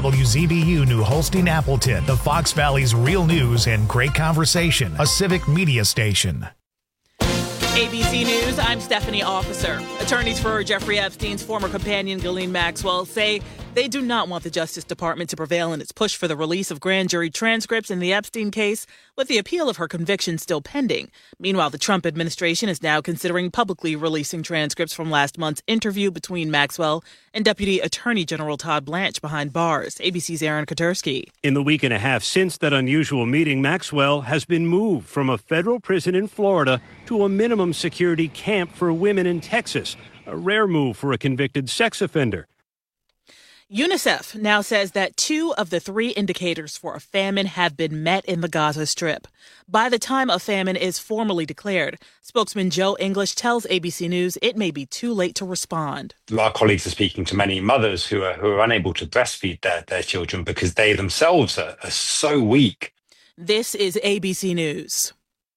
WZBU New Holstein Appleton, the Fox Valley's real news and great conversation, a civic media station. ABC News, I'm Stephanie Officer. Attorneys for Jeffrey Epstein's former companion, Ghislaine Maxwell, say they do not want the Justice Department to prevail in its push for the release of grand jury transcripts in the Epstein case, with the appeal of her conviction still pending. Meanwhile, the Trump administration is now considering publicly releasing transcripts from last month's interview between Maxwell and Deputy Attorney General Todd Blanche behind bars. ABC's Aaron Katersky. In the week and a half since that unusual meeting, Maxwell has been moved from a federal prison in Florida to a minimum security camp for women in Texas, a rare move for a convicted sex offender. UNICEF now says that 2 of the 3 indicators for a famine have been met in the Gaza Strip. By the time a famine is formally declared, spokesman Joe English tells ABC News it may be too late to respond. Our colleagues are speaking to many mothers who are unable to breastfeed their children because they themselves are so weak. This is ABC News.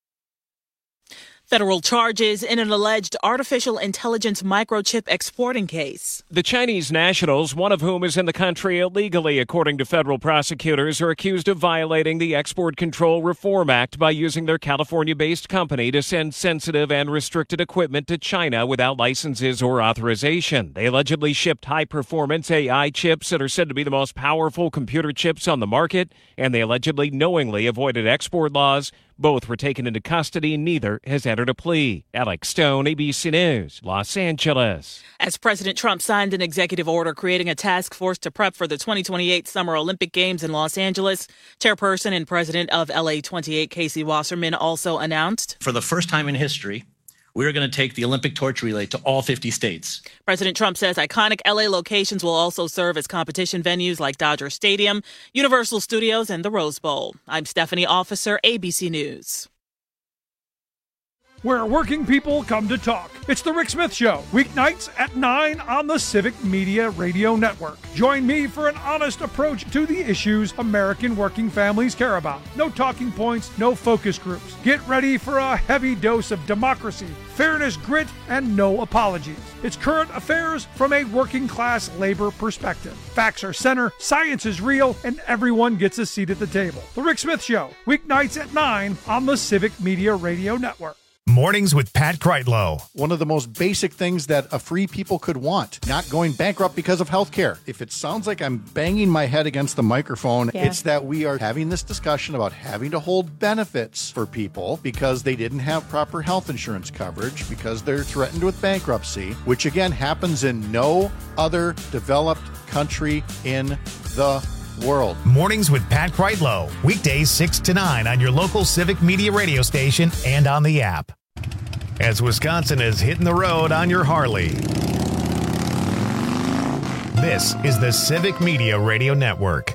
Federal charges in an alleged artificial intelligence microchip exporting case. The Chinese nationals, one of whom is in the country illegally, according to federal prosecutors, are accused of violating the Export Control Reform Act by using their California-based company to send sensitive and restricted equipment to China without licenses or authorization. They allegedly shipped high-performance AI chips that are said to be the most powerful computer chips on the market, and they allegedly knowingly avoided export laws. Both were taken into custody. Neither has entered a plea. Alex Stone, ABC News, Los Angeles. As President Trump signed an executive order creating a task force to prep for the 2028 Summer Olympic Games in Los Angeles, chairperson and president of LA28, Casey Wasserman, also announced, for the first time in history, we're going to take the Olympic torch relay to all 50 states. President Trump says iconic LA locations will also serve as competition venues like Dodger Stadium, Universal Studios, and the Rose Bowl. I'm Stephanie Officer, ABC News. Where working people come to talk. It's The Rick Smith Show, weeknights at 9 on the Civic Media Radio Network. Join me for an honest approach to the issues American working families care about. No talking points, no focus groups. Get ready for a heavy dose of democracy, fairness, grit, and no apologies. It's current affairs from a working class labor perspective. Facts are center, science is real, and everyone gets a seat at the table. The Rick Smith Show, weeknights at 9 on the Civic Media Radio Network. Mornings with Pat Kreitlow. One of the most basic things that a free people could want, not going bankrupt because of health care. If it sounds like I'm banging my head against the microphone, It's that we are having this discussion about having to hold benefits for people because they didn't have proper health insurance coverage, because they're threatened with bankruptcy, which again happens in no other developed country in the world. Mornings with Pat Kreitlow. Weekdays 6 to 9 on your local Civic Media radio station and on the app. As Wisconsin is hitting the road on your Harley. This is the Civic Media Radio Network.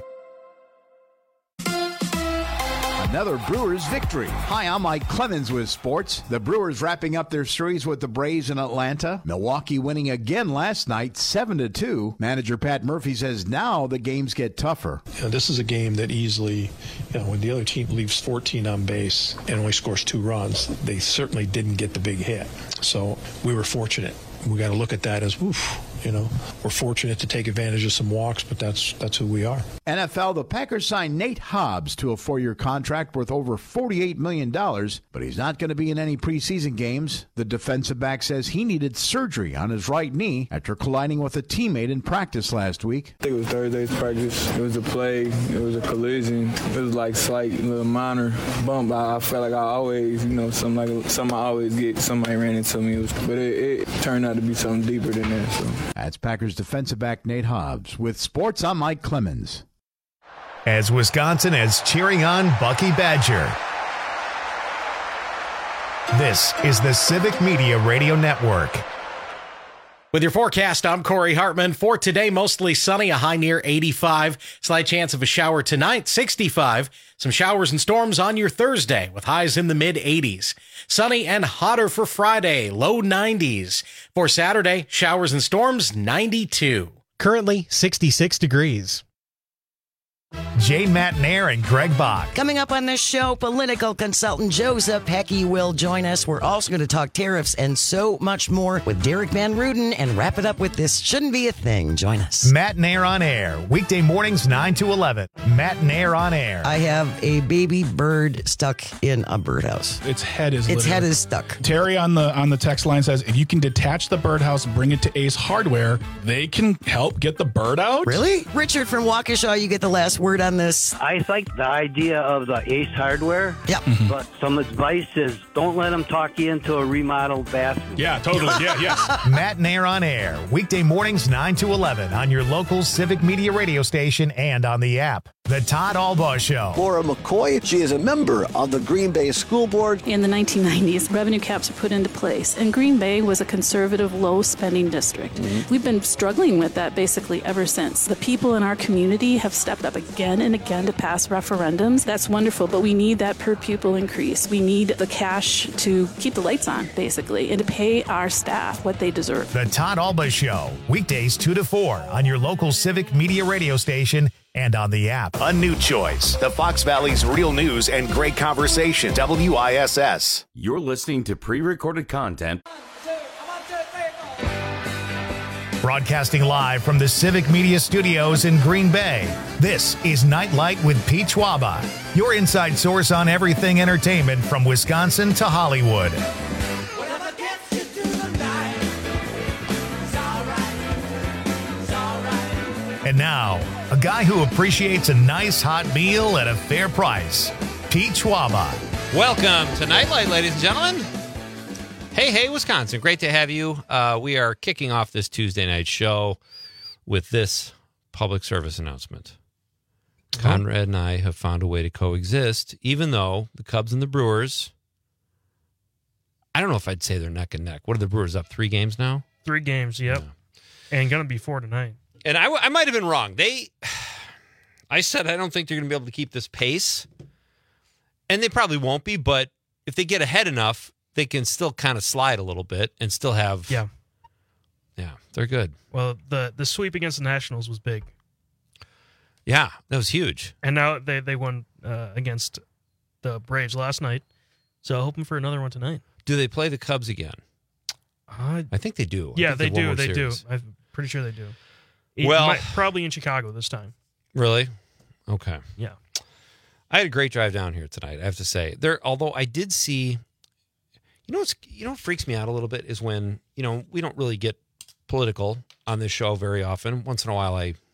Another Brewers victory. Hi, I'm Mike Clemens with sports. The Brewers wrapping up their series with the Braves in Atlanta. Milwaukee winning again last night, 7-2. Manager Pat Murphy says now the games get tougher. This is a game that easily, when the other team leaves 14 on base and only scores 2 runs, they certainly didn't get the big hit. So we were fortunate. We got to look at that as, we're fortunate to take advantage of some walks, but that's who we are. NFL, the Packers signed Nate Hobbs to a 4-year contract worth over $48 million, but he's not going to be in any preseason games. The defensive back says he needed surgery on his right knee after colliding with a teammate in practice last week. I think it was Thursday's practice. It was a play. It was a collision. It was like slight little minor bump. I felt like I always, something I always get. Somebody ran into me. But it turned out to be something deeper than that. So. That's Packers defensive back Nate Hobbs. With sports, I'm Mike Clemens. As Wisconsin is cheering on Bucky Badger. This is the Civic Media Radio Network. With your forecast, I'm Corey Hartman. For today, mostly sunny, a high near 85. Slight chance of a shower tonight, 65. Some showers and storms on your Thursday with highs in the mid-80s. Sunny and hotter for Friday, low 90s. For Saturday, showers and storms, 92. Currently, 66 degrees. Jay Matnair and Greg Bach. Coming up on this show, political consultant Joseph Heckey will join us. We're also going to talk tariffs and so much more with Derek Van Ruden and wrap it up with This Shouldn't Be a Thing. Join us. Matnair on Air, weekday mornings 9 to 11. Matnair on Air. I have a baby bird stuck in a birdhouse. Its head is stuck. Terry on the text line says, if you can detach the birdhouse and bring it to Ace Hardware, they can help get the bird out. Really? Richard from Waukesha, you get the last word on this. I like the idea of the Ace Hardware. Yeah. But some advice is don't let them talk you into a remodeled bathroom. Yeah, totally. Yeah. Matnair on Air, weekday mornings 9 to 11 on your local Civic Media radio station and on the app. The Todd Albaugh Show. Laura McCoy, she is a member of the Green Bay School Board. In the 1990s, revenue caps were put into place, and Green Bay was a conservative, low-spending district. We've been struggling with that basically ever since. The people in our community have stepped up again and again to pass referendums. That's wonderful, but we need that per-pupil increase. We need the cash to keep the lights on, basically, and to pay our staff what they deserve. The Todd Albaugh Show, weekdays 2 to 4 on your local Civic Media radio station and on the app. A new choice. The Fox Valley's real news and great conversation. WISS. You're listening to pre-recorded content. Broadcasting live from the Civic Media Studios in Green Bay, this is Nightlight with Pete Schwaba, your inside source on everything entertainment from Wisconsin to Hollywood. And now, a guy who appreciates a nice hot meal at a fair price, Pete Schwaba. Welcome to Nightlight, ladies and gentlemen. Hey, Wisconsin. Great to have you. We are kicking off this Tuesday night show with this public service announcement. Conrad and I have found a way to coexist, even though the Cubs and the Brewers, I don't know if I'd say they're neck and neck. What are the Brewers up, 3 games now? 3 games, yep. Yeah. And going to be 4 tonight. And I might have been wrong. I said I don't think they're going to be able to keep this pace. And they probably won't be, but if they get ahead enough, they can still kind of slide a little bit and still have... Yeah, they're good. Well, the sweep against the Nationals was big. Yeah, that was huge. And now they won against the Braves last night, so hoping for another one tonight. Do they play the Cubs again? I think they do. Yeah, they do. They do. I'm pretty sure they do. Probably in Chicago this time. Really? Okay. Yeah. I had a great drive down here tonight, I have to say. Although I did see, what freaks me out a little bit is when, we don't really get political on this show very often. Once in a while I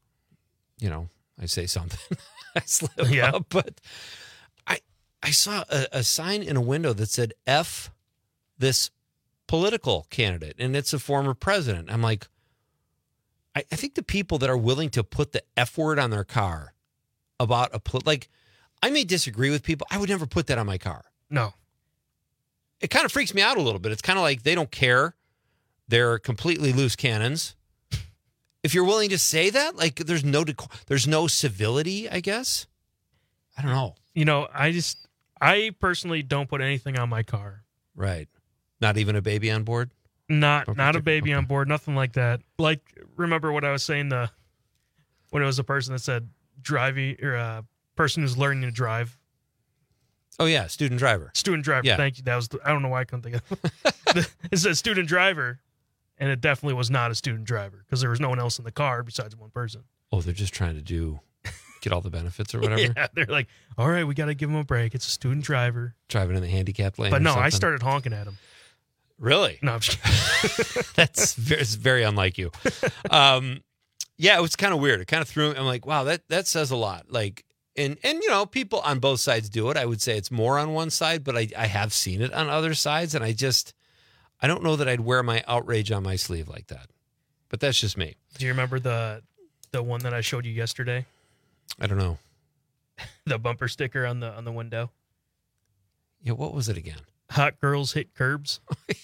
say something. I slip up. But I saw a sign in a window that said, F this political candidate, and it's a former president. I'm like, I think the people that are willing to put the F word on their car about I may disagree with people. I would never put that on my car. No. It kind of freaks me out a little bit. It's kind of like they don't care. They're completely loose cannons. If you're willing to say that, there's no civility, I guess. I don't know. I personally don't put anything on my car. Right. Not even a baby on board? Not a baby on board, nothing like that. Remember what I was saying when it was a person that said driving or a person who's learning to drive. Oh yeah, student driver. Student driver. Yeah. Thank you. That was I don't know why I couldn't think of it. It said student driver, and it definitely was not a student driver because there was no one else in the car besides one person. Oh, they're just trying to get all the benefits or whatever. Yeah, they're like, all right, we got to give him a break. It's a student driver driving in the handicapped lane. But no, I started honking at him. Really? No, I'm just kidding. That's very unlike you. Yeah, it was kind of weird. It kind of threw me. I'm like, wow, that says a lot. And people on both sides do it. I would say it's more on one side, but I have seen it on other sides, and I don't know that I'd wear my outrage on my sleeve like that. But that's just me. Do you remember the one that I showed you yesterday? I don't know. The bumper sticker on the window. Yeah, what was it again? Hot girls hit curbs.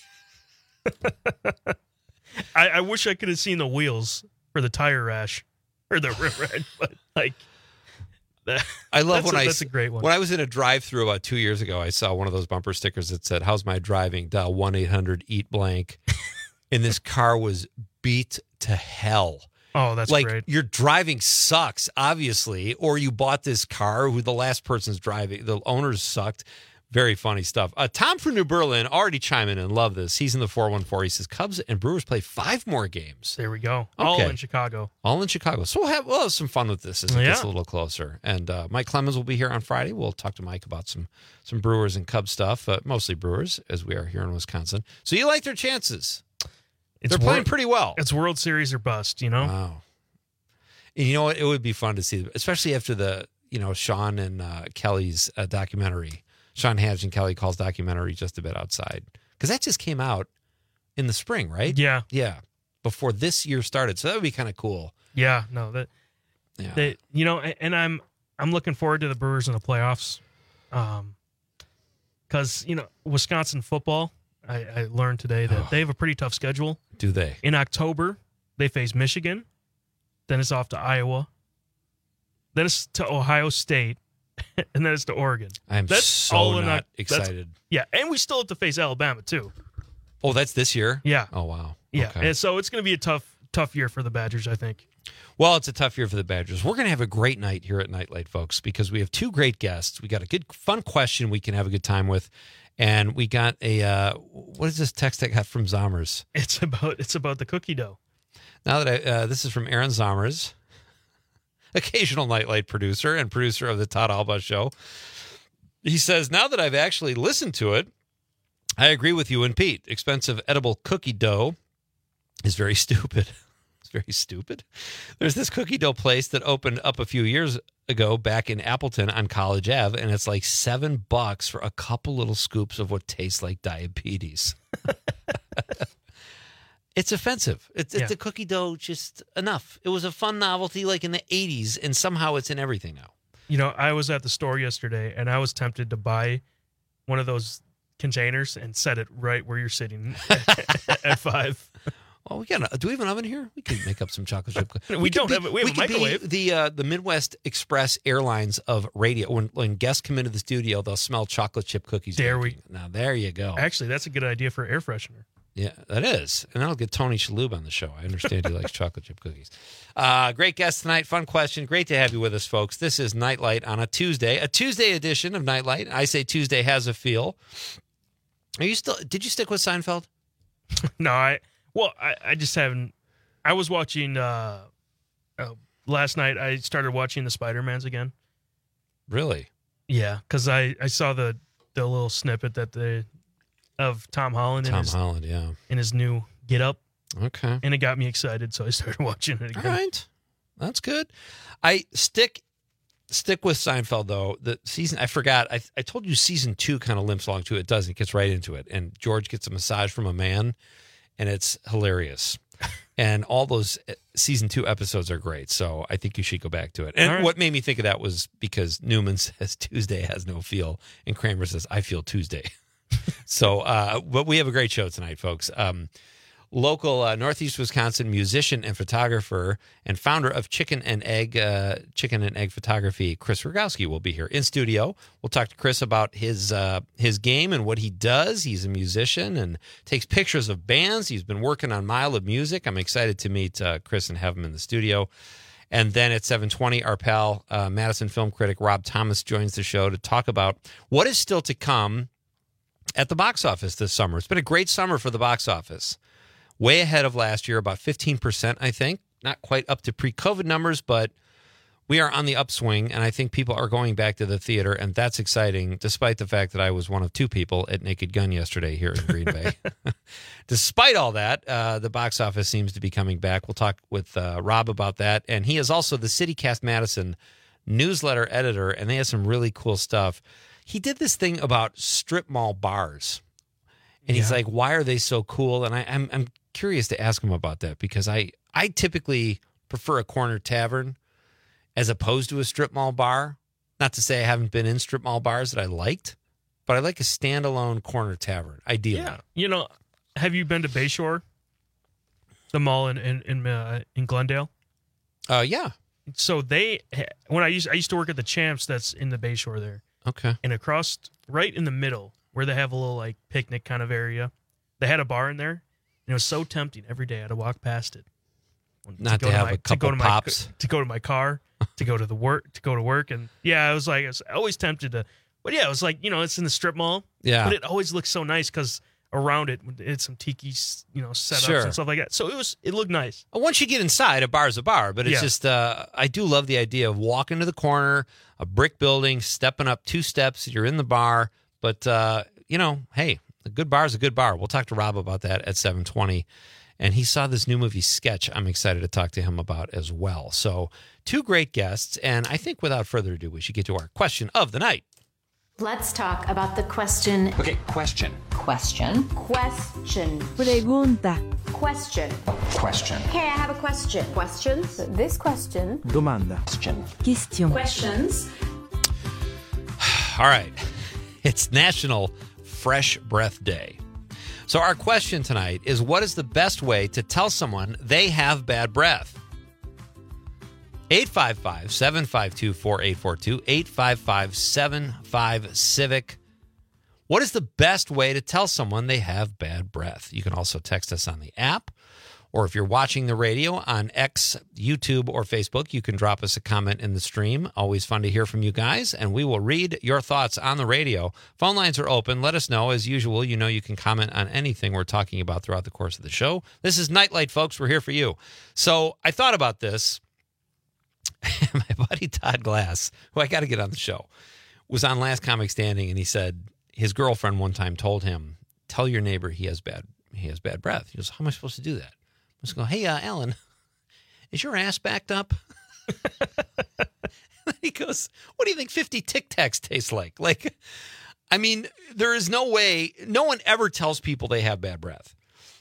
I wish I could have seen the wheels for the tire rash or the rim rash, but I love that's a great one. When I was in a drive-through about 2 years ago, I saw one of those bumper stickers that said, "How's my driving? Dial 1-800-EAT-BLANK." And this car was beat to hell. Oh, that's like great. your driving sucks, obviously, or you bought this car who the last person's driving, the owners sucked. Very funny stuff. Tom from New Berlin already chiming in. Love this. He's in the 414. He says Cubs and Brewers play 5 more games. There we go. All in Chicago. All in Chicago. So we'll have some fun with this as it gets a little closer. And Mike Clemens will be here on Friday. We'll talk to Mike about some Brewers and Cubs stuff, mostly Brewers, as we are here in Wisconsin. So you like their chances. They're playing pretty well. It's World Series or bust, you know? Wow. And you know what? It would be fun to see, especially after the, Sean and Kelly's documentary. Sean Hadge and Kelly Call's documentary, Just a Bit Outside. Because that just came out in the spring, right? Yeah. Yeah. Before this year started. So that would be kind of cool. Yeah. No, and I'm looking forward to the Brewers in the playoffs. Because, Wisconsin football, I learned today that they have a pretty tough schedule. Do they? In October, they face Michigan. Then it's off to Iowa. Then it's to Ohio State. And then it's to Oregon. I'm so not excited. Yeah, and we still have to face Alabama, too. Oh, that's this year? Yeah. Oh, wow. Yeah, okay. And so it's going to be a tough year for the Badgers, I think. Well, it's a tough year for the Badgers. We're going to have a great night here at Nightlight, folks, because we have 2 great guests. We got a good, fun question we can have a good time with. And we got what is this text I got from Zommers? It's about the cookie dough. Now that this is from Aaron Zommers, occasional Nightlight producer and producer of the Todd Alba Show. He says, now that I've actually listened to it, I agree with you and Pete. Expensive edible cookie dough is very stupid. It's very stupid. There's this cookie dough place that opened up a few years ago back in Appleton on College Ave, and it's like $7 for a couple little scoops of what tastes like diabetes. It's offensive. It's the cookie dough, just enough. It was a fun novelty like in the 80s, and somehow it's in everything now. I was at the store yesterday, and I was tempted to buy one of those containers and set it right where you're sitting at 5. Well, do we have an oven here? We could make up some chocolate chip cookies. We have a microwave. The Midwest Express Airlines of radio. When guests come into the studio, they'll smell chocolate chip cookies. Now, there you go. Actually, that's a good idea for air freshener. Yeah, that is. And that'll get Tony Shalhoub on the show. I understand he likes chocolate chip cookies. Great guest tonight. Fun question. Great to have you with us, folks. This is Nightlight on a Tuesday edition of Nightlight. I say Tuesday has a feel. Did you stick with Seinfeld? No, I just haven't. I was watching, last night I started watching the Spider-Mans again. Really? Yeah, because I saw the little snippet of Tom Holland. In his new get-up. Okay. And it got me excited, so I started watching it again. All right. That's good. I stick with Seinfeld, though. The season, I forgot. I told you season 2 kind of limps along to it. It doesn't. It gets right into it. And George gets a massage from a man, and it's hilarious. And all those season 2 episodes are great. So I think you should go back to it. And what made me think of that was because Newman says Tuesday has no feel, and Kramer says, I feel Tuesday. So, but we have a great show tonight, folks. Local Northeast Wisconsin musician and photographer and founder of Chicken and Egg Photography, Chris Rogowski, will be here in studio. We'll talk to Chris about his game and what he does. He's a musician and takes pictures of bands. He's been working on Mile of Music. I'm excited to meet Chris and have him in the studio. And then at 7:20, our pal, Madison film critic Rob Thomas joins the show to talk about what is still to come at the box office this summer. It's been a great summer for the box office. Way ahead of last year, about 15%, I think. Not quite up to pre-COVID numbers, but we are on the upswing, and I think people are going back to the theater, and that's exciting, despite the fact that I was one of 2 people at Naked Gun yesterday here in Green Bay. Despite all that, the box office seems to be coming back. We'll talk with Rob about that, and he is also the CityCast Madison newsletter editor, and they have some really cool stuff. He did this thing about strip mall bars, and he's like, why are they so cool? And I'm curious to ask him about that, because I typically prefer a corner tavern as opposed to a strip mall bar. Not to say I haven't been in strip mall bars that I liked, but I like a standalone corner tavern, ideally. Yeah. Have you been to Bayshore? The mall in Glendale? Yeah. So I used to work at the Champs that's in the Bayshore there. Okay. And across, right in the middle, where they have a little like picnic kind of area, they had a bar in there. And it was so tempting every day. I had to walk past it. Not to have a couple pops. To go to my car, to go to work. And I was always tempted to, but it was like, it's in the strip mall. Yeah. But it always looks so nice because around it, it's some tiki, setups and stuff like that. So it looked nice. Once you get inside, a bar's a bar, but it's just, I do love the idea of walking to the corner, a brick building, stepping up 2 steps, you're in the bar. But, hey, a good bar is a good bar. We'll talk to Rob about that at 7:20. And he saw this new movie, Sketch. I'm excited to talk to him about as well. So 2 great guests. And I think without further ado, we should get to our question of the night. Let's talk about the question. Okay, question. Question. Question. Pregunta. Question. Question. Hey, I have a question. Questions? This question. Domanda. Question. Questions. All right. It's National Fresh Breath Day. So our question tonight is, what is the best way to tell someone they have bad breath? 855-752-4842, 855-75-CIVIC. What is the best way to tell someone they have bad breath? You can also text us on the app, or if you're watching the radio on X, YouTube, or Facebook, you can drop us a comment in the stream. Always fun to hear from you guys, and we will read your thoughts on the radio. Phone lines are open. Let us know. As usual, you can comment on anything we're talking about throughout the course of the show. This is Nightlight, folks. We're here for you. So I thought about this. My buddy Todd Glass, who I got to get on the show, was on Last Comic Standing, and he said his girlfriend one time told him, "Tell your neighbor he has bad breath." He goes, "How am I supposed to do that?" I was going, "Hey, Alan, is your ass backed up?" He goes, "What do you think 50 Tic Tacs taste like?" There is no way, no one ever tells people they have bad breath.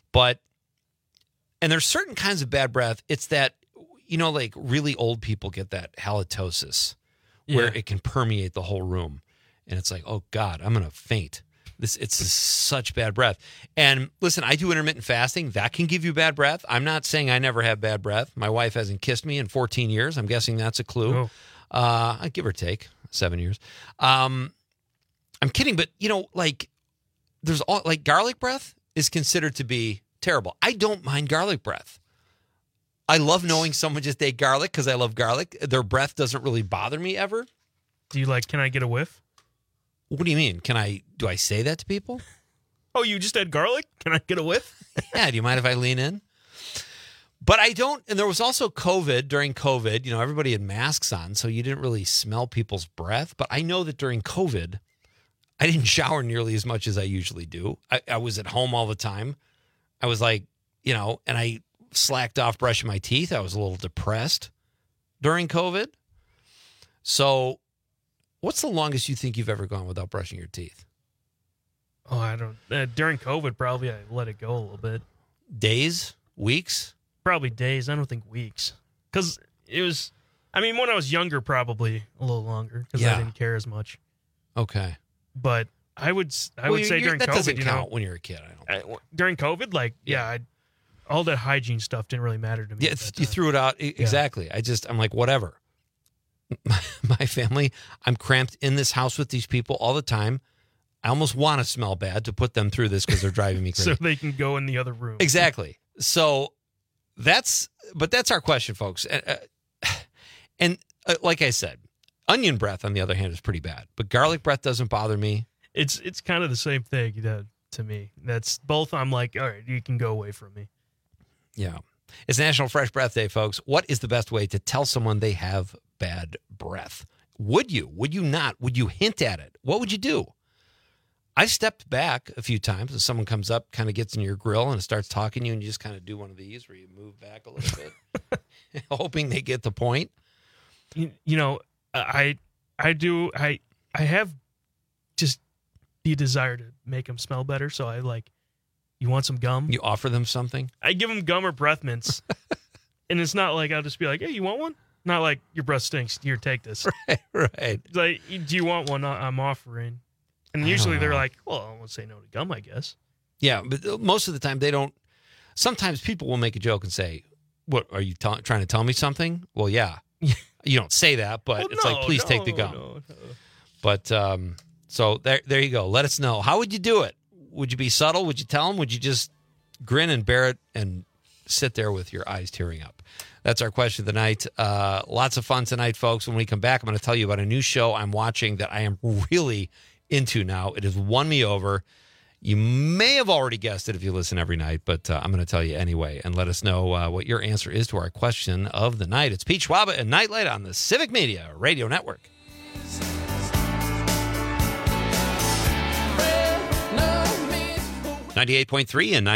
And there's certain kinds of bad breath. It's that, really old people get that halitosis where it can permeate the whole room. And it's like, oh, God, I'm going to faint. It's such bad breath. And listen, I do intermittent fasting. That can give you bad breath. I'm not saying I never have bad breath. My wife hasn't kissed me in 14 years. I'm guessing that's a clue. I give or take 7 years. I'm kidding, but there's garlic breath is considered to be terrible. I don't mind garlic breath. I love knowing someone just ate garlic because I love garlic. Their breath doesn't really bother me ever. Do you can I get a whiff? What do you mean? Do I say that to people? Oh, you just had garlic? Can I get a whiff? Yeah, do you mind if I lean in? But I don't, and there was also COVID. During COVID, everybody had masks on, so you didn't really smell people's breath. But I know that during COVID, I didn't shower nearly as much as I usually do. I was at home all the time. I was and I slacked off brushing my teeth. I was a little depressed during COVID. So what's the longest you think you've ever gone without brushing your teeth? Oh, I don't. During COVID, probably I let it go a little bit. Days? Weeks? Probably days. I don't think weeks. Because it was, when I was younger, probably a little longer because I didn't care as much. Okay. But I would say during that COVID, doesn't count when you're a kid. During COVID, all that hygiene stuff didn't really matter to me. Yeah, you threw it out. Exactly. I'm like, whatever. My family, I'm cramped in this house with these people all the time. I almost want to smell bad to put them through this because they're driving me crazy. So they can go in the other room. Exactly. So that's our question, folks. And like I said, onion breath, on the other hand, is pretty bad. But garlic breath doesn't bother me. It's kind of the same thing to me. That's both. I'm like, all right, you can go away from me. Yeah. It's National Fresh Breath Day, folks. What is the best way to tell someone they have bad breath? Would you? Would you not? Would you hint at it? What would you do? I've stepped back a few times and someone comes up, kind of gets in your grill and starts talking to you, and you just kind of do one of these where you move back a little bit, hoping they get the point. I have just the desire to make them smell better. So you want some gum? You offer them something? I give them gum or breath mints. And it's not like I'll just be like, hey, you want one? Not like your breath stinks. Here, take this. Right. It's like, do you want one? I'm offering. And usually they're like, well, I won't say no to gum, I guess. Yeah, but most of the time they don't. Sometimes people will make a joke and say, what, are you trying to tell me something? Well, yeah. You don't say that, but it's like, please take the gum. No. But so there you go. Let us know. How would you do it? Would you be subtle? Would you tell them? Would you just grin and bear it and sit there with your eyes tearing up? That's our question of the night. Lots of fun tonight, folks. When we come back, I'm going to tell you about a new show I'm watching that I am really into now. It has won me over. You may have already guessed it if you listen every night, but I'm going to tell you anyway, and let us know what your answer is to our question of the night. It's Pete Schwaba and Nightlight on the Civic Media Radio Network. 98.3 and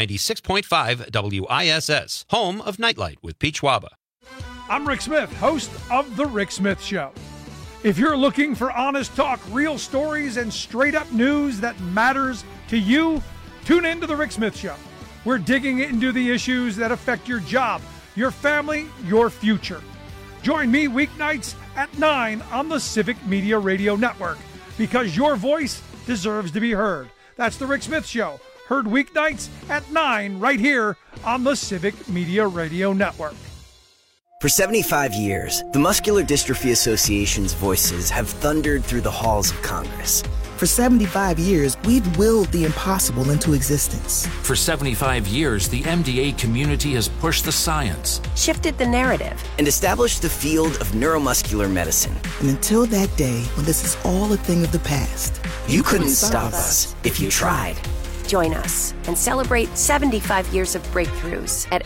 96.5 WISS, home of Nightlight with Pete Schwaba. I'm Rick Smith, host of The Rick Smith Show. If you're looking for honest talk, real stories, and straight-up news that matters to you, tune in to The Rick Smith Show. We're digging into the issues that affect your job, your family, your future. Join me weeknights at 9 on the Civic Media Radio Network, because your voice deserves to be heard. That's The Rick Smith Show, heard weeknights at 9 right here on the Civic Media Radio Network. For 75 years, the Muscular Dystrophy Association's voices have thundered through the halls of Congress. For 75 years, we've willed the impossible into existence. For 75 years, the MDA community has pushed the science, shifted the narrative, and established the field of neuromuscular medicine. And until that day, when this is all a thing of the past, you couldn't stop us if you tried. Join us and celebrate 75 years of breakthroughs at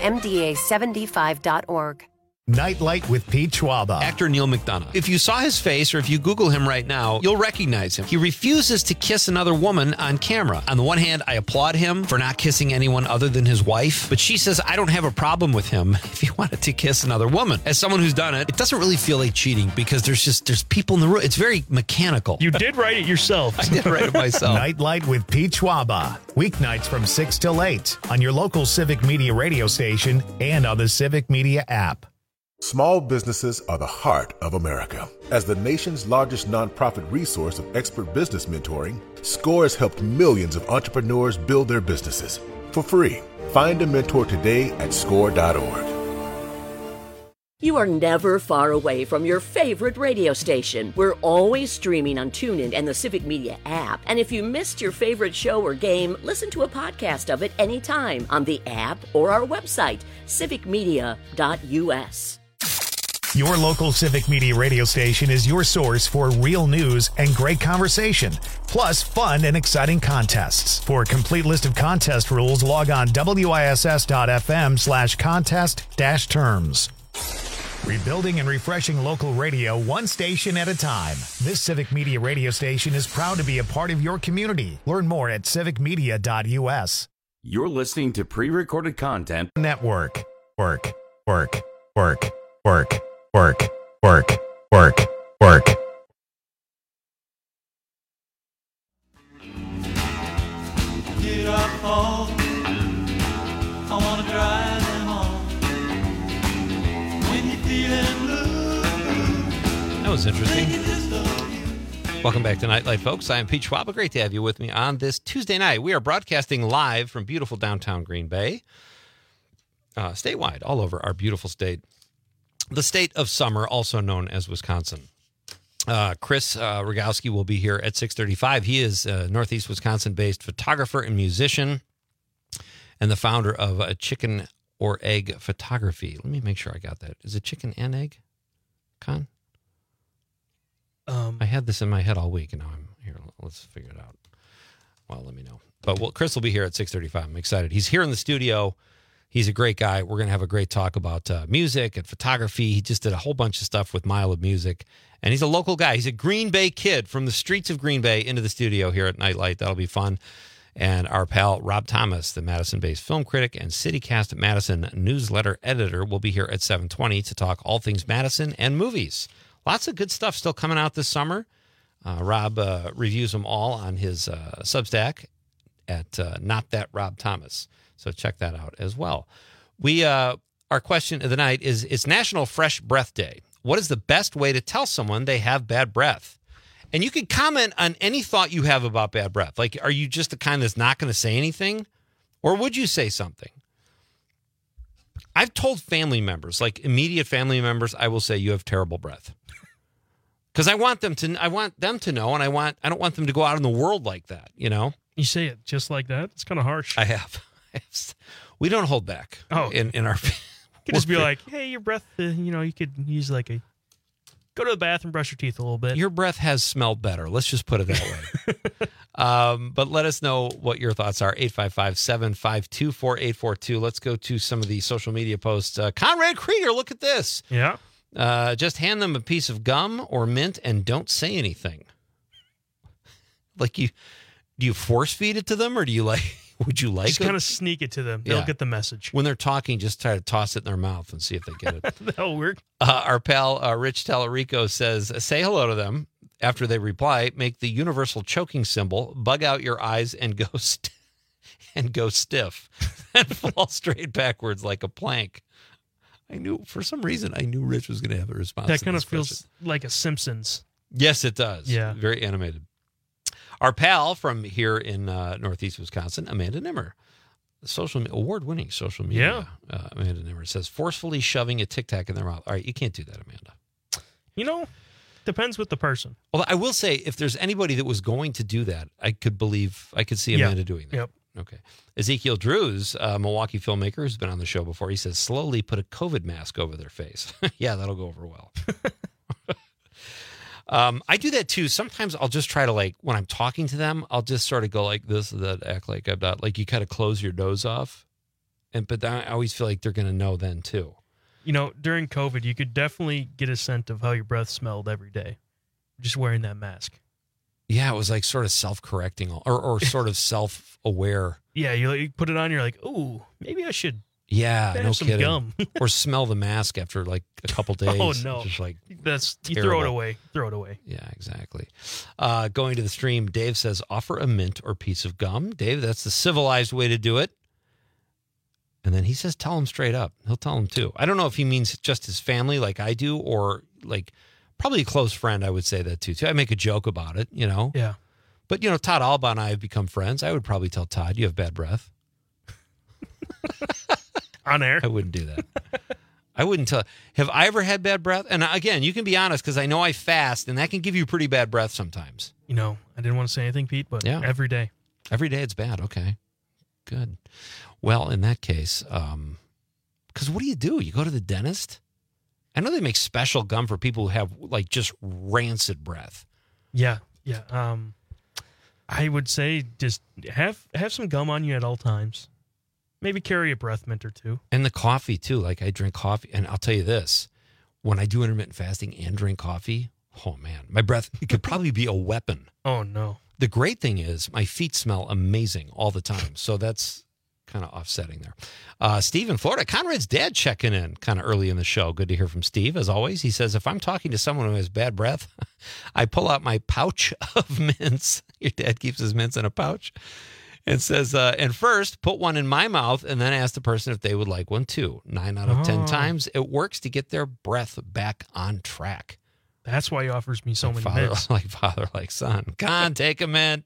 MDA75.org. Nightlight with Pete Schwaba. Actor Neil McDonough. If you saw his face or if you Google him right now, you'll recognize him. He refuses to kiss another woman on camera. On the one hand, I applaud him for not kissing anyone other than his wife, but she says I don't have a problem with him if he wanted to kiss another woman. As someone who's done it, it doesn't really feel like cheating because there's people in the room. It's very mechanical. You did write it yourself. I did write it myself. Nightlight with Pete Schwaba. Weeknights from 6 till 8 on your local Civic Media radio station and on the Civic Media app. Small businesses are the heart of America. As the nation's largest nonprofit resource of expert business mentoring, SCORE has helped millions of entrepreneurs build their businesses for free. Find a mentor today at score.org. You are never far away from your favorite radio station. We're always streaming on TuneIn and the Civic Media app. And if you missed your favorite show or game, listen to a podcast of it anytime on the app or our website, civicmedia.us. Your local Civic Media radio station is your source for real news and great conversation, plus fun and exciting contests. For a complete list of contest rules, log on wiss.fm/contest-terms. Rebuilding and refreshing local radio one station at a time. This Civic Media radio station is proud to be a part of your community. Learn more at civicmedia.us. You're listening to pre-recorded content. Network. Work. Work. Work. Work. Work. Work. Work. Work. Get up home. I want to drive them home. When you're feeling blue. That was interesting. Welcome back to Nightlight, folks. I am Pete Schwaba. Great to have you with me on this Tuesday night. We are broadcasting live from beautiful downtown Green Bay, statewide, all over our beautiful state. The state of summer, also known as Wisconsin. Chris Rogowski will be here at 6:35. He is a Northeast Wisconsin-based photographer and musician and the founder of Chicken or Egg Photography. Let me make sure I got that. Is it chicken and egg, Con? I had this in my head all week, and now I'm here. Let's figure it out. Well, let me know. But Chris will be here at 6:35. I'm excited. He's here in the studio. He's a great guy. We're going to have a great talk about music and photography. He just did a whole bunch of stuff with Mile of Music. And he's a local guy. He's a Green Bay kid from the streets of Green Bay into the studio here at Nightlight. That'll be fun. And our pal Rob Thomas, the Madison-based film critic and CityCast Madison newsletter editor, will be here at 7:20 to talk all things Madison and movies. Lots of good stuff still coming out this summer. Rob reviews them all on his Substack at Not That Rob Thomas. So check that out as well. Our question of the night is, it's National Fresh Breath Day. What is the best way to tell someone they have bad breath? And you can comment on any thought you have about bad breath. Like, are you just the kind that's not going to say anything? Or would you say something? I've told family members, like immediate family members, I will say you have terrible breath. Because I want them to know, and I don't want them to go out in the world like that, you know? You say it just like that? It's kind of harsh. I have. We don't hold back. In our. You could just be like, hey, your breath. You could use go to the bathroom, brush your teeth a little bit. Your breath has smelled better. Let's just put it that way. But let us know what your thoughts are. 855-752-4842. Let's go to some of the social media posts. Conrad Krieger, look at this. Yeah. Just hand them a piece of gum or mint and don't say anything. Do you force feed it to them, or do you would you like just kind of sneak it to them? They'll get the message. When they're talking, just try to toss it in their mouth and see if they get it. That'll work. Our pal Rich Tallarico says, say hello to them. After they reply, make the universal choking symbol, bug out your eyes, and go stiff, and fall straight backwards like a plank. For some reason, I knew Rich was going to have a response. That kind of feels like a Simpsons. Yes, it does. Yeah. Very animated. Our pal from here in Northeast Wisconsin, Amanda Nimmer, award-winning social media. Yeah. Amanda Nimmer says, forcefully shoving a Tic Tac in their mouth. All right, you can't do that, Amanda. Depends with the person. Well, I will say, if there's anybody that was going to do that, I could see Amanda doing that. Yep. Okay. Ezekiel Drews, a Milwaukee filmmaker who's been on the show before, he says, slowly put a COVID mask over their face. Yeah, that'll go over well. I do that too. Sometimes I'll just try to when I'm talking to them, I'll just sort of go like this, that act like I'm not, you kind of close your nose off. But I always feel like they're going to know then too. During COVID, you could definitely get a sense of how your breath smelled every day, just wearing that mask. Yeah, it was sort of self-correcting or sort of self-aware. Yeah, you put it on, you're like, ooh, maybe I should. Yeah, no some kidding. Gum. Or smell the mask after a couple days. Oh no, just you throw it away. Throw it away. Yeah, exactly. Going to the stream, Dave says, offer a mint or piece of gum. Dave, that's the civilized way to do it. And then he says, tell him straight up. He'll tell him too. I don't know if he means just his family like I do, or probably a close friend. I would say that too. I make a joke about it, Yeah. But Todd Alba and I have become friends. I would probably tell Todd, you have bad breath. On air. I wouldn't do that. I wouldn't tell. Have I ever had bad breath? And again, you can be honest, because I know I fast, and that can give you pretty bad breath sometimes. I didn't want to say anything, Pete, but every day. Every day it's bad. Okay. Good. Well, in that case, because what do? You go to the dentist? I know they make special gum for people who have just rancid breath. Yeah. Yeah. I would say just have some gum on you at all times. Maybe carry a breath mint or two. And the coffee, too. I drink coffee. And I'll tell you this. When I do intermittent fasting and drink coffee, oh, man, my breath, it could probably be a weapon. Oh, no. The great thing is my feet smell amazing all the time. So that's kind of offsetting there. Steve in Florida, Conrad's dad checking in kind of early in the show. Good to hear from Steve, as always. He says, if I'm talking to someone who has bad breath, I pull out my pouch of mints. Your dad keeps his mints in a pouch. And says, and first, put one in my mouth and then ask the person if they would like one too. 9 out of 10 times, it works to get their breath back on track. That's why he offers me so many mints. Like father, like son. Con, take a mint.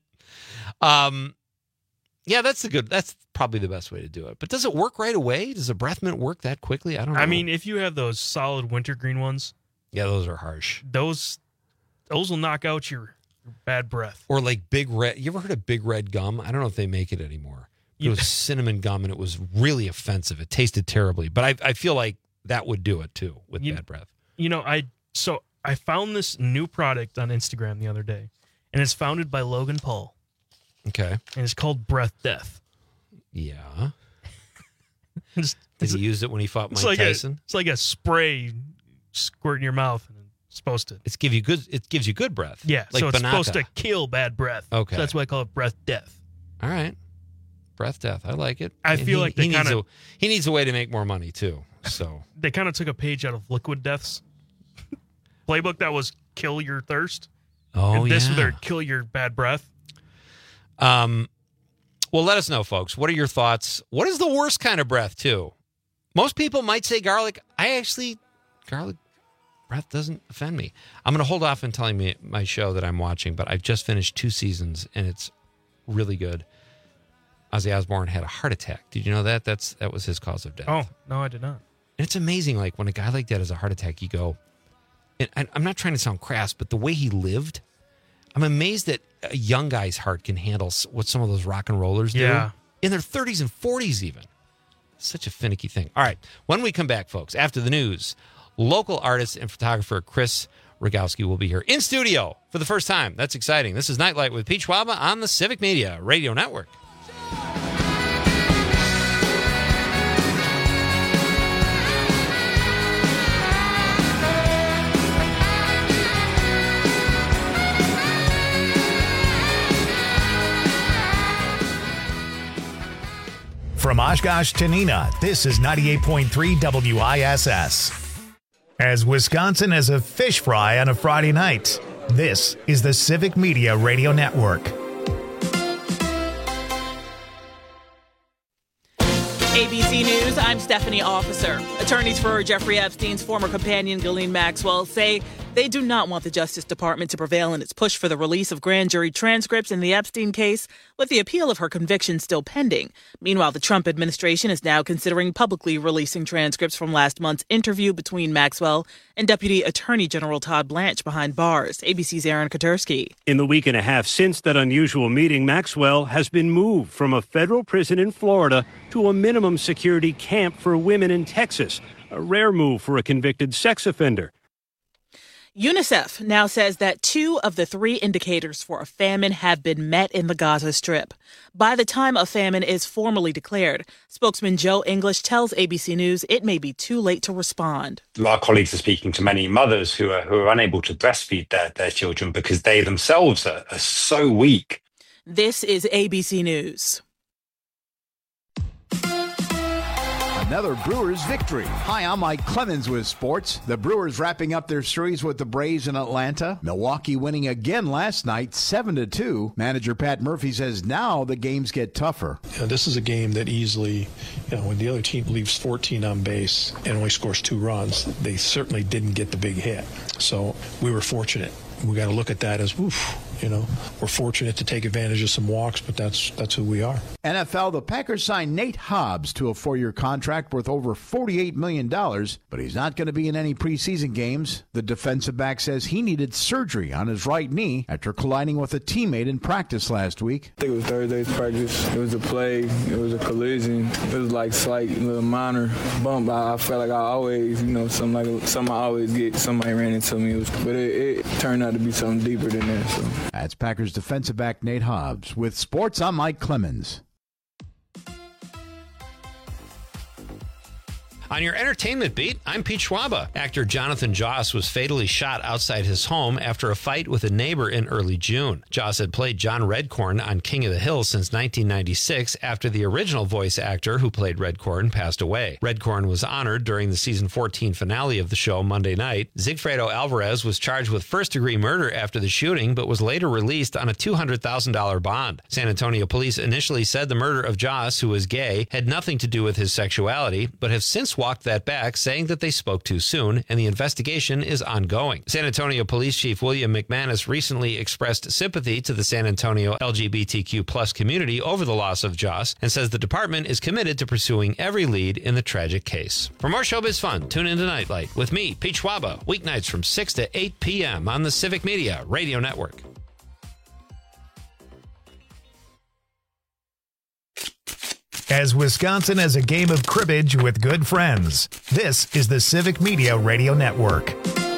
Yeah, that's probably the best way to do it. But does it work right away? Does a breath mint work that quickly? I don't know. I mean, if you have those solid wintergreen ones. Yeah, those are harsh. Those will knock out your bad breath. Or Big Red. You ever heard of Big Red gum? I don't know if they make it anymore. It was cinnamon gum, and it was really offensive. It tasted terribly. But I feel like that would do it, too, with bad breath. I found this new product on Instagram the other day, and it's founded by Logan Paul. Okay. And it's called Breath Death. Yeah. Did he use it when he fought Mike Tyson? It's like a spray squirt in your mouth. It's supposed to. It gives you good breath. Yeah, like so it's Banaka. supposed to kill bad breath. Okay. So that's why I call it Breath Death. All right. Breath Death. I like it. I feel like he needs a way to make more money too. So they kind of took a page out of Liquid Death's playbook that was kill your thirst. Oh, and this would kill your bad breath. Well, let us know, folks. What are your thoughts? What is the worst kind of breath, too? Most people might say garlic. Garlic breath doesn't offend me. I'm going to hold off on telling me my show that I'm watching, but I've just finished 2 seasons, and it's really good. Ozzy Osbourne had a heart attack. Did you know that? That was his cause of death. Oh, no, I did not. And it's amazing, when a guy like that has a heart attack, you go, and I'm not trying to sound crass, but the way he lived, I'm amazed that a young guy's heart can handle what some of those rock and rollers do. Yeah. In their 30s and 40s even. Such a finicky thing. All right. When we come back, folks, after the news, local artist and photographer Chris Rogowski will be here in studio for the first time. That's exciting. This is Nightlight with Pete Schwaba on the Civic Media Radio Network. From Oshkosh to Neenah, this is 98.3 WISS. As Wisconsin has a fish fry on a Friday night, this is the Civic Media Radio Network. ABC News, I'm Stephanie Officer. Attorneys for Jeffrey Epstein's former companion, Ghislaine Maxwell, say they do not want the Justice Department to prevail in its push for the release of grand jury transcripts in the Epstein case, with the appeal of her conviction still pending. Meanwhile, the Trump administration is now considering publicly releasing transcripts from last month's interview between Maxwell and Deputy Attorney General Todd Blanche behind bars. ABC's Aaron Katersky. In the week and a half since that unusual meeting, Maxwell has been moved from a federal prison in Florida to a minimum security camp for women in Texas, a rare move for a convicted sex offender. UNICEF now says that 2 of the 3 indicators for a famine have been met in the Gaza Strip. By the time a famine is formally declared, spokesman Joe English tells ABC News it may be too late to respond. Our colleagues are speaking to many mothers who are unable to breastfeed their children because they themselves are so weak. This is ABC News. Another Brewers victory. Hi, I'm Mike Clemens with sports. The Brewers wrapping up their series with the Braves in Atlanta. Milwaukee winning again last night, 7-2. Manager Pat Murphy says now the games get tougher. This is a game that easily, when the other team leaves 14 on base and only scores 2 runs, they certainly didn't get the big hit. So we were fortunate. We got to look at that as, we're fortunate to take advantage of some walks, but that's who we are. NFL, the Packers signed Nate Hobbs to a 4-year contract worth over $48 million, but he's not going to be in any preseason games. The defensive back says he needed surgery on his right knee after colliding with a teammate in practice last week. I think it was Thursday's practice. It was a play. It was a collision. It was like slight little minor bump. I felt like I always, something I always get. Somebody ran into me. But it turned out to be something deeper than that. So. That's Packers defensive back Nate Hobbs. With sports, I'm Mike Clemens. On your entertainment beat, I'm Pete Schwaba. Actor Jonathan Joss was fatally shot outside his home after a fight with a neighbor in early June. Joss had played John Redcorn on King of the Hill since 1996 after the original voice actor who played Redcorn passed away. Redcorn was honored during the season 14 finale of the show Monday night. Zigfredo Alvarez was charged with first-degree murder after the shooting, but was later released on a $200,000 bond. San Antonio police initially said the murder of Joss, who was gay, had nothing to do with his sexuality, but have since walked that back, saying that they spoke too soon, and the investigation is ongoing. San Antonio Police Chief William McManus recently expressed sympathy to the San Antonio LGBTQ plus community over the loss of Joss, and says the department is committed to pursuing every lead in the tragic case. For more showbiz fun, tune into Nightlight with me, Pete Schwaba, weeknights from 6 to 8 p.m. on the Civic Media Radio Network. As Wisconsin has a game of cribbage with good friends, this is the Civic Media Radio Network.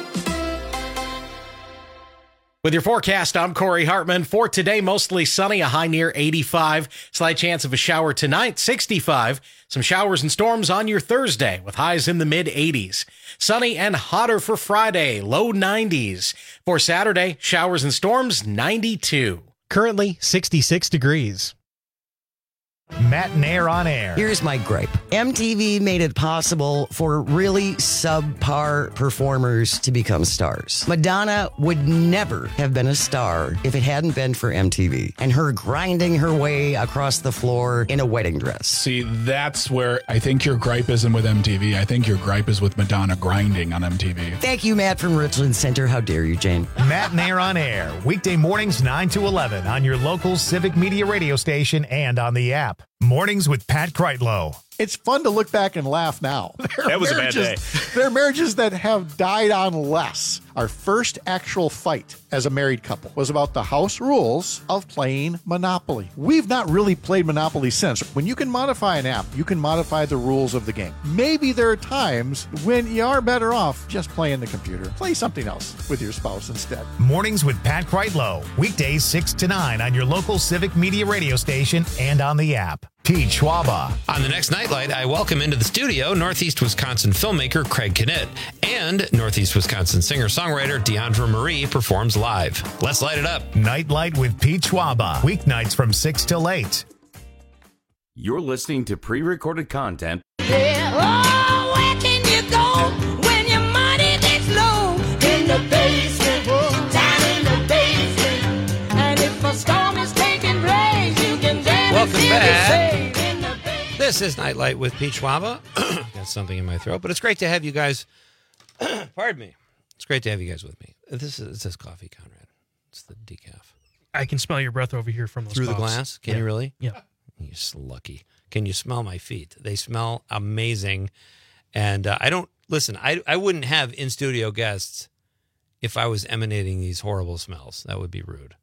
With your forecast, I'm Corey Hartman. For today, mostly sunny, a high near 85. Slight chance of a shower tonight, 65. Some showers and storms on your Thursday with highs in the mid-80s. Sunny and hotter for Friday, low 90s. For Saturday, showers and storms, 92. Currently, 66 degrees. Matt Nair on air. Here's my gripe. MTV made it possible for really subpar performers to become stars. Madonna would never have been a star if it hadn't been for MTV and her grinding her way across the floor in a wedding dress. See, that's where I think your gripe isn't with MTV. I think your gripe is with Madonna grinding on MTV. Thank you, Matt from Richland Center. How dare you, Jane? Matt Nair on air. Weekday mornings 9 to 11 on your local Civic Media radio station and on the app. Mornings with Pat Kreitlow. It's fun to look back and laugh now. That was a bad day. There are marriages that have died on less. Our first actual fight as a married couple was about the house rules of playing Monopoly. We've not really played Monopoly since. When you can modify an app, you can modify the rules of the game. Maybe there are times when you are better off just playing the computer. Play something else with your spouse instead. Mornings with Pat Kreitlow. Weekdays 6 to 9 on your local Civic Media radio station and on the app. Pete Schwaba. On the next Nightlight, I welcome into the studio Northeast Wisconsin filmmaker Craig Knitt and Northeast Wisconsin singer-songwriter Deandra Marie performs live. Let's light it up. Nightlight with Pete Schwaba. Weeknights from 6 till 8. You're listening to pre-recorded content. Oh, where can you go when your money gets low? In the basement, down in the basement. And if a storm is taking place, you can Welcome back. This is Nightlight with Pete Schwaba. Got something in my throat, but it's great to have you guys. Pardon me. It's great to have you guys with me. This is coffee, Conrad. It's the decaf. I can smell your breath over here from those Through the puffs. glass? Can you really? Yeah. You're lucky. Can you smell my feet? They smell amazing. And I don't, listen, I wouldn't have in-studio guests if I was emanating these horrible smells. That would be rude.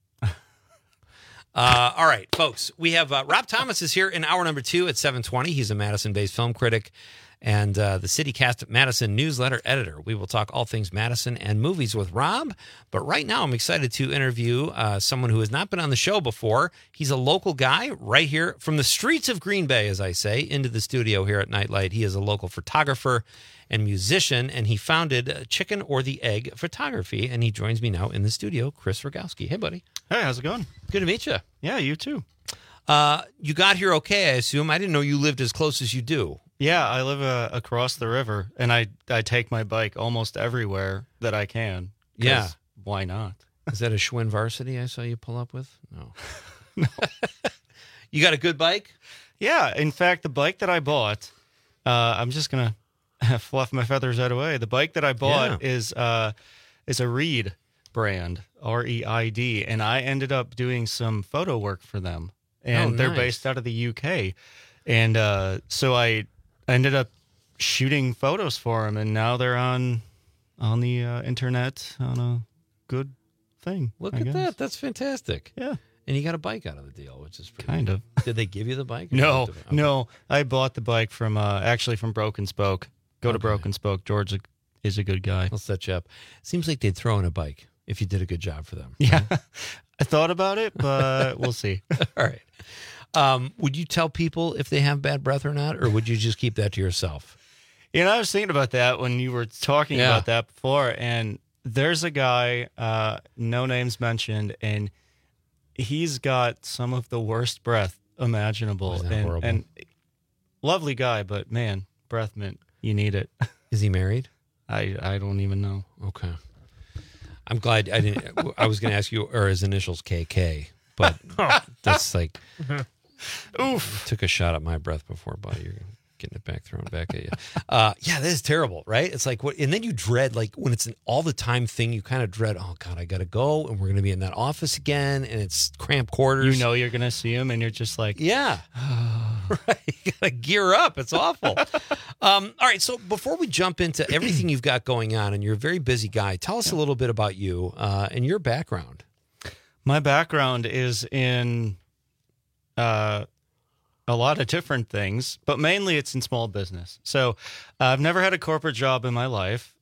All right, folks, we have Rob Thomas is here in hour number 2 at 7:20. He's a Madison-based film critic and the CityCast Madison newsletter editor. We will talk all things Madison and movies with Rob. But right now, I'm excited to interview someone who has not been on the show before. He's a local guy right here from the streets of Green Bay, as I say, into the studio here at Nightlight. He is a local photographer and musician, and he founded Chicken or the Egg Photography, and he joins me now in the studio, Chris Rogowski. Hey, buddy. Hey, how's it going? Good to meet you. Yeah, you too. You got here okay, I assume. I didn't know you lived as close as you do. Yeah, I live across the river, and I take my bike almost everywhere that I can. Yeah. Why not? Is that a Schwinn Varsity I saw you pull up with? No. No. You got a good bike? Yeah. In fact, the bike that I bought, I'm just going to fluff my feathers right away. The bike that I bought is a Reed brand, REID, and I ended up doing some photo work for them. And they're based out of the UK. And so I ended up shooting photos for them, and now they're on the internet on a good thing. Look at that. That's fantastic. Yeah. And you got a bike out of the deal, which is pretty kind of. Did they give you the bike? No. I bought the bike from Broken Spoke. Go to Broken Spoke. George is a good guy. I'll set you up. Seems like they'd throw in a bike if you did a good job for them. Yeah. Right? I thought about it, but we'll see. All right. Would you tell people if they have bad breath or not, or would you just keep that to yourself? You know, I was thinking about that when you were talking about that before, and there's a guy, no names mentioned, and he's got some of the worst breath imaginable. Isn't that horrible? And lovely guy, but man, breath mint, you need it. Is he married? I don't even know. Okay. I'm glad I didn't. I was going to ask you, or his initials KK, but that's like, oof. Took a shot at my breath before, buddy. You're getting it back, thrown back at you. Yeah, that is terrible, right? It's like what, and then you dread, like when it's an all the time thing, you kind of dread, oh God, I got to go, and we're going to be in that office again, and it's cramped quarters. You know you're going to see him, and you're just like, yeah, right. You got to gear up. It's awful. All right, so before we jump into everything you've got going on, and you're a very busy guy, tell us a little bit about you and your background. My background is in a lot of different things, but mainly it's in small business. So I've never had a corporate job in my life.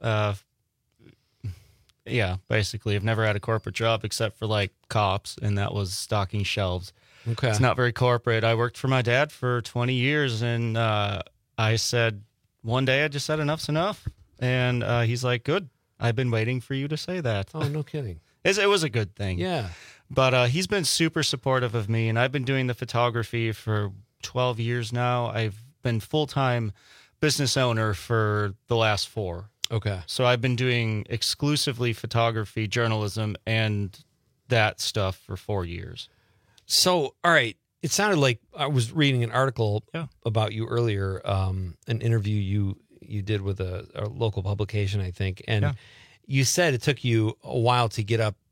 Yeah, basically, I've never had a corporate job except for like cops, and that was stocking shelves. Okay. It's not very corporate. I worked for my dad for 20 years, and I said, one day I just said enough's enough. And he's like, good. I've been waiting for you to say that. Oh, no kidding. It was a good thing. Yeah. But he's been super supportive of me, and I've been doing the photography for 12 years now. I've been full-time business owner for the last 4. Okay. So I've been doing exclusively photography, journalism, and that stuff for 4 years. So, all right. It sounded like I was reading an article about you earlier, an interview you did with a local publication, I think. And you said it took you a while to get up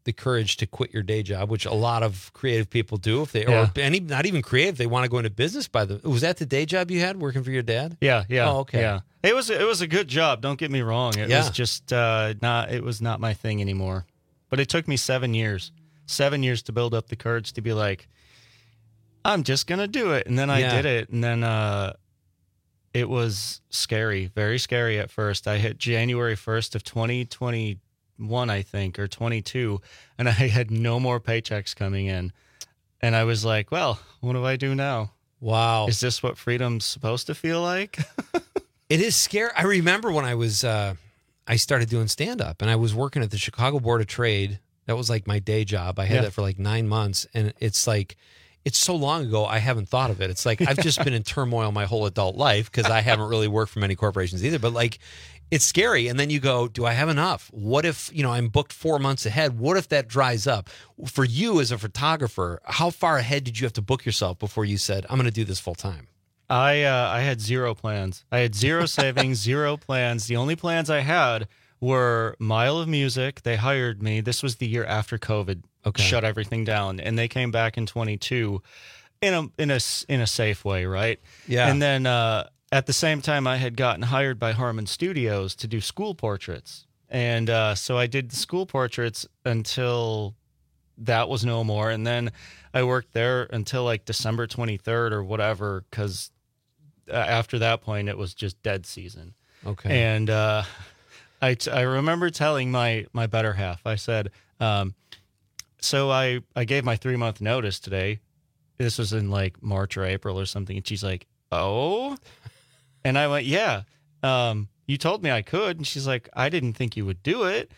the courage to quit your day job, which a lot of creative people do if they or not even creative, they want to go into business was that the day job you had working for your dad? Yeah. Oh, okay. Yeah. It was a good job, don't get me wrong. It was just not my thing anymore. But it took me 7 years. 7 years to build up the courage to be like, I'm just going to do it. And then I did it. And then it was scary, very scary at first. I hit January 1st of 2021, I think, or 22, and I had no more paychecks coming in. And I was like, well, what do I do now? Wow. Is this what freedom's supposed to feel like? It is scary. I remember when I started doing stand-up, and I was working at the Chicago Board of Trade. That was like my day job. I had that for like 9 months, and it's like, it's so long ago, I haven't thought of it. It's like I've just been in turmoil my whole adult life because I haven't really worked for many corporations either. But like, it's scary. And then you go, do I have enough? What if, I'm booked 4 months ahead? What if that dries up? For you as a photographer, how far ahead did you have to book yourself before you said, I'm going to do this full time? I had zero plans. I had zero savings, zero plans. The only plans I had were Mile of Music. They hired me. This was the year after COVID shut everything down, and they came back in 22 in a safe way, right? Yeah. And then at the same time, I had gotten hired by Harmon Studios to do school portraits, and so I did the school portraits until that was no more, and then I worked there until like December 23rd or whatever, because after that point, it was just dead season. Okay. And I remember telling my better half, I said, so I gave my 3-month notice today. This was in like March or April or something. And she's like, oh? And I went, yeah. You told me I could. And she's like, I didn't think you would do it.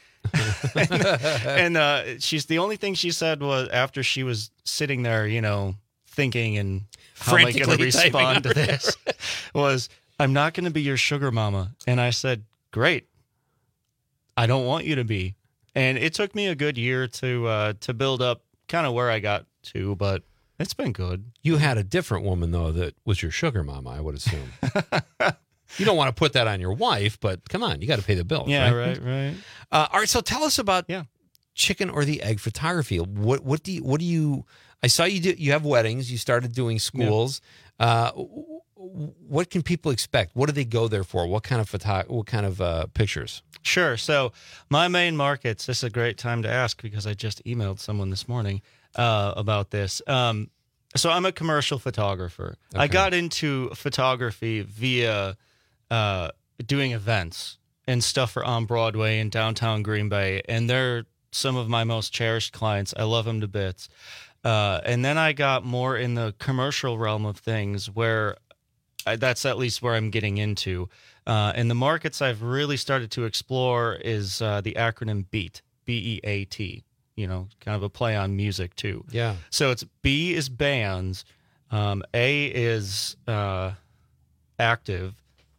and she's the only thing she said was after she was sitting there, thinking and how am I going to respond to this was, I'm not going to be your sugar mama. And I said, great. I don't want you to be. And it took me a good year to build up kind of where I got to, but it's been good. You had a different woman, though, that was your sugar mama, I would assume. You don't want to put that on your wife, but come on, you got to pay the bills. Yeah, right. All right, so tell us about chicken or the egg photography. What do you? I saw you do. You have weddings. You started doing schools. Yeah. What can people expect? What do they go there for? What kind of pictures? Sure. So my main markets. This is a great time to ask because I just emailed someone this morning about this. So I'm a commercial photographer. Okay. I got into photography via doing events and stuff for On Broadway in downtown Green Bay, and they're some of my most cherished clients. I love them to bits. And then I got more in the commercial realm of things where that's at least where I'm getting into. And the markets I've really started to explore is the acronym BEAT, B-E-A-T, kind of a play on music too. Yeah. So it's B is bands, A is active,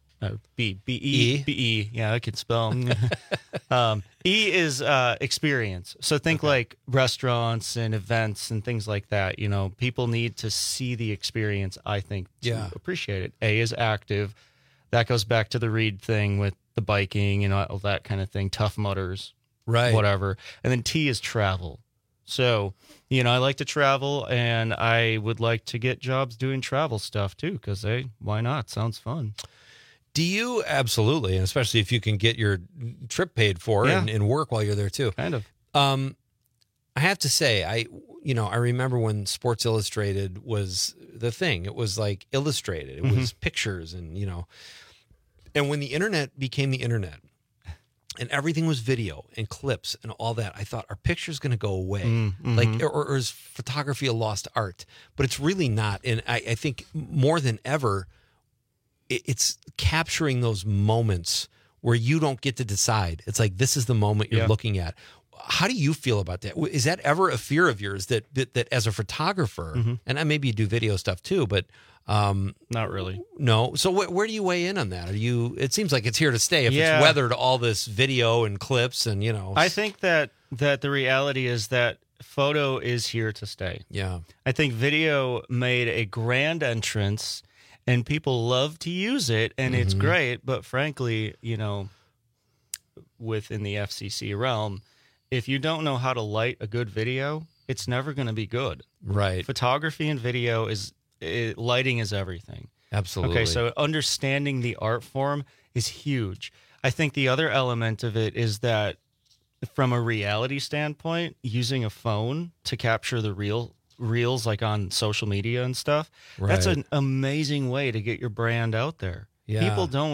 B-E. Yeah, I can spell. E is experience. So think like restaurants and events and things like that. People need to see the experience, I think, to appreciate it. A is active. That goes back to the Reed thing with the biking and all that kind of thing, Tough Mudders, right? Whatever. And then T is travel. So, I like to travel, and I would like to get jobs doing travel stuff too, because why not? Sounds fun. Do you? Absolutely, and especially if you can get your trip paid for and work while you're there too. Kind of. I have to say, I remember when Sports Illustrated was the thing. It was like illustrated. It was pictures and, and when the internet became the internet and everything was video and clips and all that, I thought, are pictures going to go away? Mm-hmm. Like, or is photography a lost art? But it's really not. And I think more than ever, it's capturing those moments where you don't get to decide. It's like, this is the moment you're looking at. How do you feel about that? Is that ever a fear of yours that as a photographer, and maybe you do video stuff too, but not really. No. So where do you weigh in on that? It seems like it's here to stay if it's weathered all this video and clips and, I think that the reality is that photo is here to stay. Yeah. I think video made a grand entrance and people love to use it and it's great, but frankly, within the FCC realm, if you don't know how to light a good video, it's never going to be good. Right. Photography and video lighting is everything. Absolutely. Okay, so understanding the art form is huge. I think the other element of it is that from a reality standpoint, using a phone to capture the reels like on social media and stuff, that's an amazing way to get your brand out there. Yeah.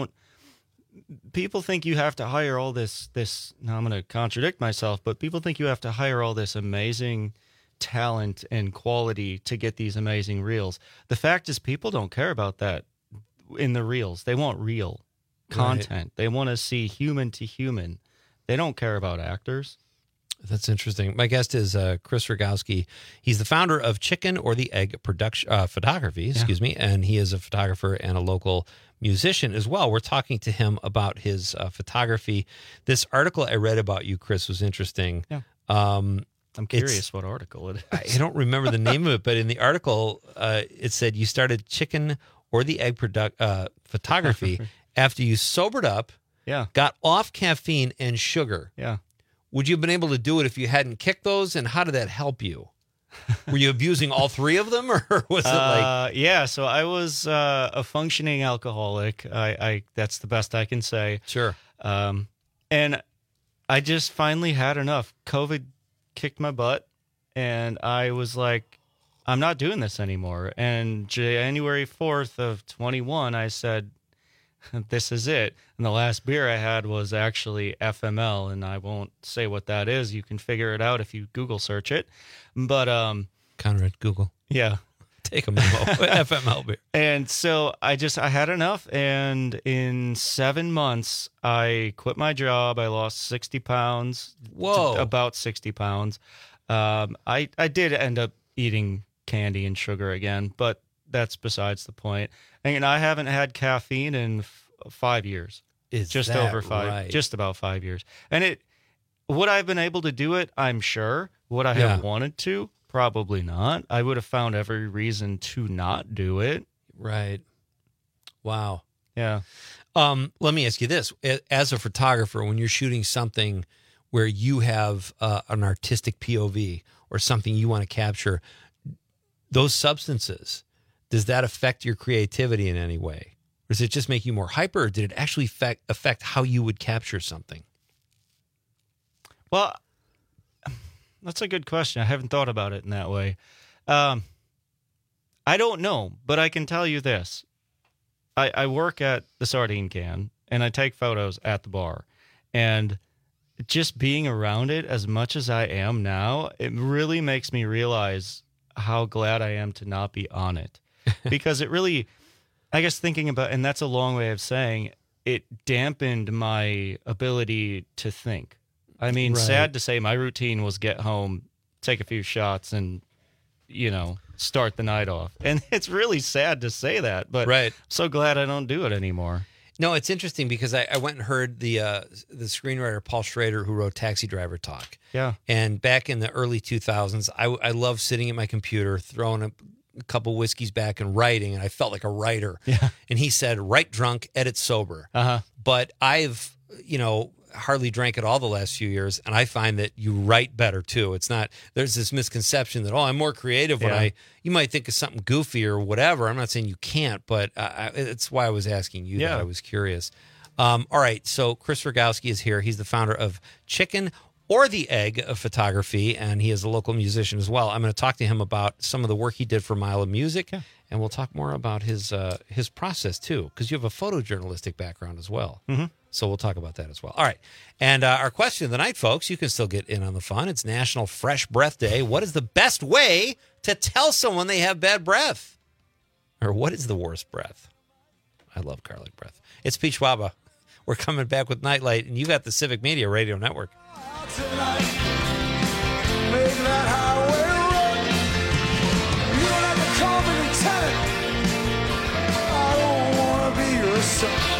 People think you have to hire all this, now I'm going to contradict myself, but people think you have to hire all this amazing talent and quality to get these amazing reels. The fact is people don't care about that in the reels. They want real content. Right. They want to see human to human. They don't care about actors. That's interesting. My guest is Chris Rogowski. He's the founder of Chicken or the Egg Photography, and he is a photographer and a local musician as well. We're talking to him about his photography. This article I read about you, Chris, was interesting. Yeah. I'm curious what article it is. I don't remember the name of it, but in the article, it said you started Chicken or the Egg Photography after you sobered up, got off caffeine and sugar. Yeah. Would you have been able to do it if you hadn't kicked those? And how did that help you? Were you abusing all three of them, or was it like? Yeah, so I was a functioning alcoholic. I that's the best I can say. Sure. And I just finally had enough. COVID kicked my butt, and I was like, I'm not doing this anymore. And January 4th of 21, I said, this is it. And the last beer I had was actually FML, and I won't say what that is. You can figure it out if you Google search it. But Conrad, Google. Yeah. Take a memo. FML beer. And so I had enough, and in 7 months I quit my job. I lost 60 pounds. Whoa. About 60 pounds. I did end up eating candy and sugar again, but that's besides the point. And I haven't had caffeine in 5 years. Just about 5 years. And would I have been able to do it? I'm sure. Would I have wanted to? Probably not. I would have found every reason to not do it. Right. Wow. Yeah. Let me ask you this. As a photographer, when you're shooting something where you have an artistic POV or something you want to capture, those substances, does that affect your creativity in any way? Or does it just make you more hyper, or did it actually affect how you would capture something? Well, that's a good question. I haven't thought about it in that way. I don't know, but I can tell you this. I work at the Sardine Can, and I take photos at the bar. And just being around it as much as I am now, it really makes me realize how glad I am to not be on it. Because it really, I guess thinking about, and that's a long way of saying, it dampened my ability to think. I mean, sad to say, my routine was get home, take a few shots, and, start the night off. And it's really sad to say that, but I'm so glad I don't do it anymore. No, it's interesting because I went and heard the screenwriter Paul Schrader, who wrote Taxi Driver, talk. Yeah. And back in the early 2000s, I loved sitting at my computer, throwing a couple whiskeys back and writing, and I felt like a writer. Yeah. And he said, write drunk, edit sober. Uh-huh. But I've, hardly drank it all the last few years, and I find that you write better too. It's not, there's this misconception that, I'm more creative when you might think of something goofy or whatever. I'm not saying you can't, but it's why I was asking you that. I was curious. All right, so Chris Rogowski is here. He's the founder of Chicken or the Egg of Photography, and he is a local musician as well. I'm going to talk to him about some of the work he did for Mile of Music, and we'll talk more about his process too, because you have a photojournalistic background as well. Mm-hmm. So we'll talk about that as well. All right. And our question of the night, folks, you can still get in on the fun. It's National Fresh Breath Day. What is the best way to tell someone they have bad breath? Or what is the worst breath? I love garlic breath. It's Pete Schwaba. We're coming back with Nightlight, and you got the Civic Media Radio Network. Tonight, make that highway run. You don't have to call me lieutenant. I don't want to be your son.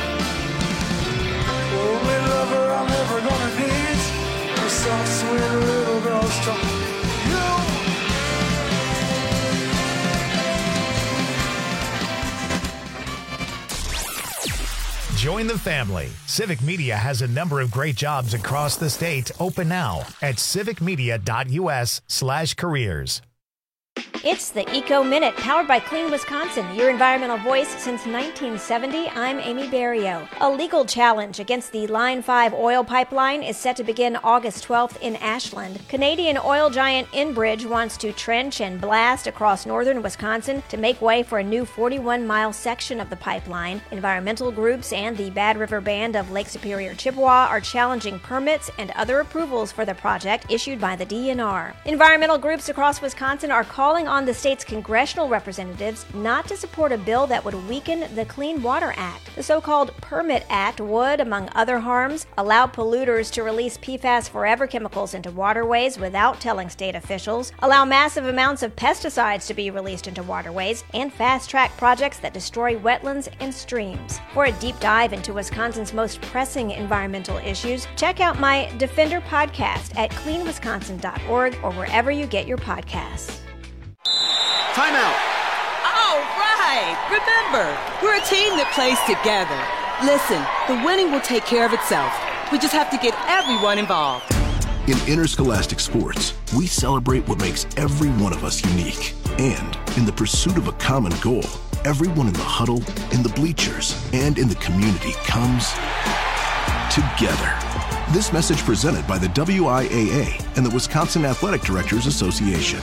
Only lover I'm ever gonna need, a soft, sweet little girl's talk. Join the family. Civic Media has a number of great jobs across the state open now at civicmedia.us/careers. It's the Eco Minute, powered by Clean Wisconsin, your environmental voice since 1970. I'm Amy Barrio. A legal challenge against the Line 5 oil pipeline is set to begin August 12th in Ashland. Canadian oil giant Enbridge wants to trench and blast across northern Wisconsin to make way for a new 41-mile section of the pipeline. Environmental groups and the Bad River Band of Lake Superior Chippewa are challenging permits and other approvals for the project issued by the DNR. Environmental groups across Wisconsin are calling on the state's congressional representatives not to support a bill that would weaken the Clean Water Act. The so-called Permit Act would, among other harms, allow polluters to release PFAS forever chemicals into waterways without telling state officials, allow massive amounts of pesticides to be released into waterways, and fast-track projects that destroy wetlands and streams. For a deep dive into Wisconsin's most pressing environmental issues, check out my Defender podcast at cleanwisconsin.org or wherever you get your podcasts. Timeout. All right. Remember, we're a team that plays together. Listen, the winning will take care of itself. We just have to get everyone involved. In interscholastic sports, we celebrate what makes every one of us unique. And in the pursuit of a common goal, everyone in the huddle, in the bleachers, and in the community comes together. This message presented by the WIAA and the Wisconsin Athletic Directors Association.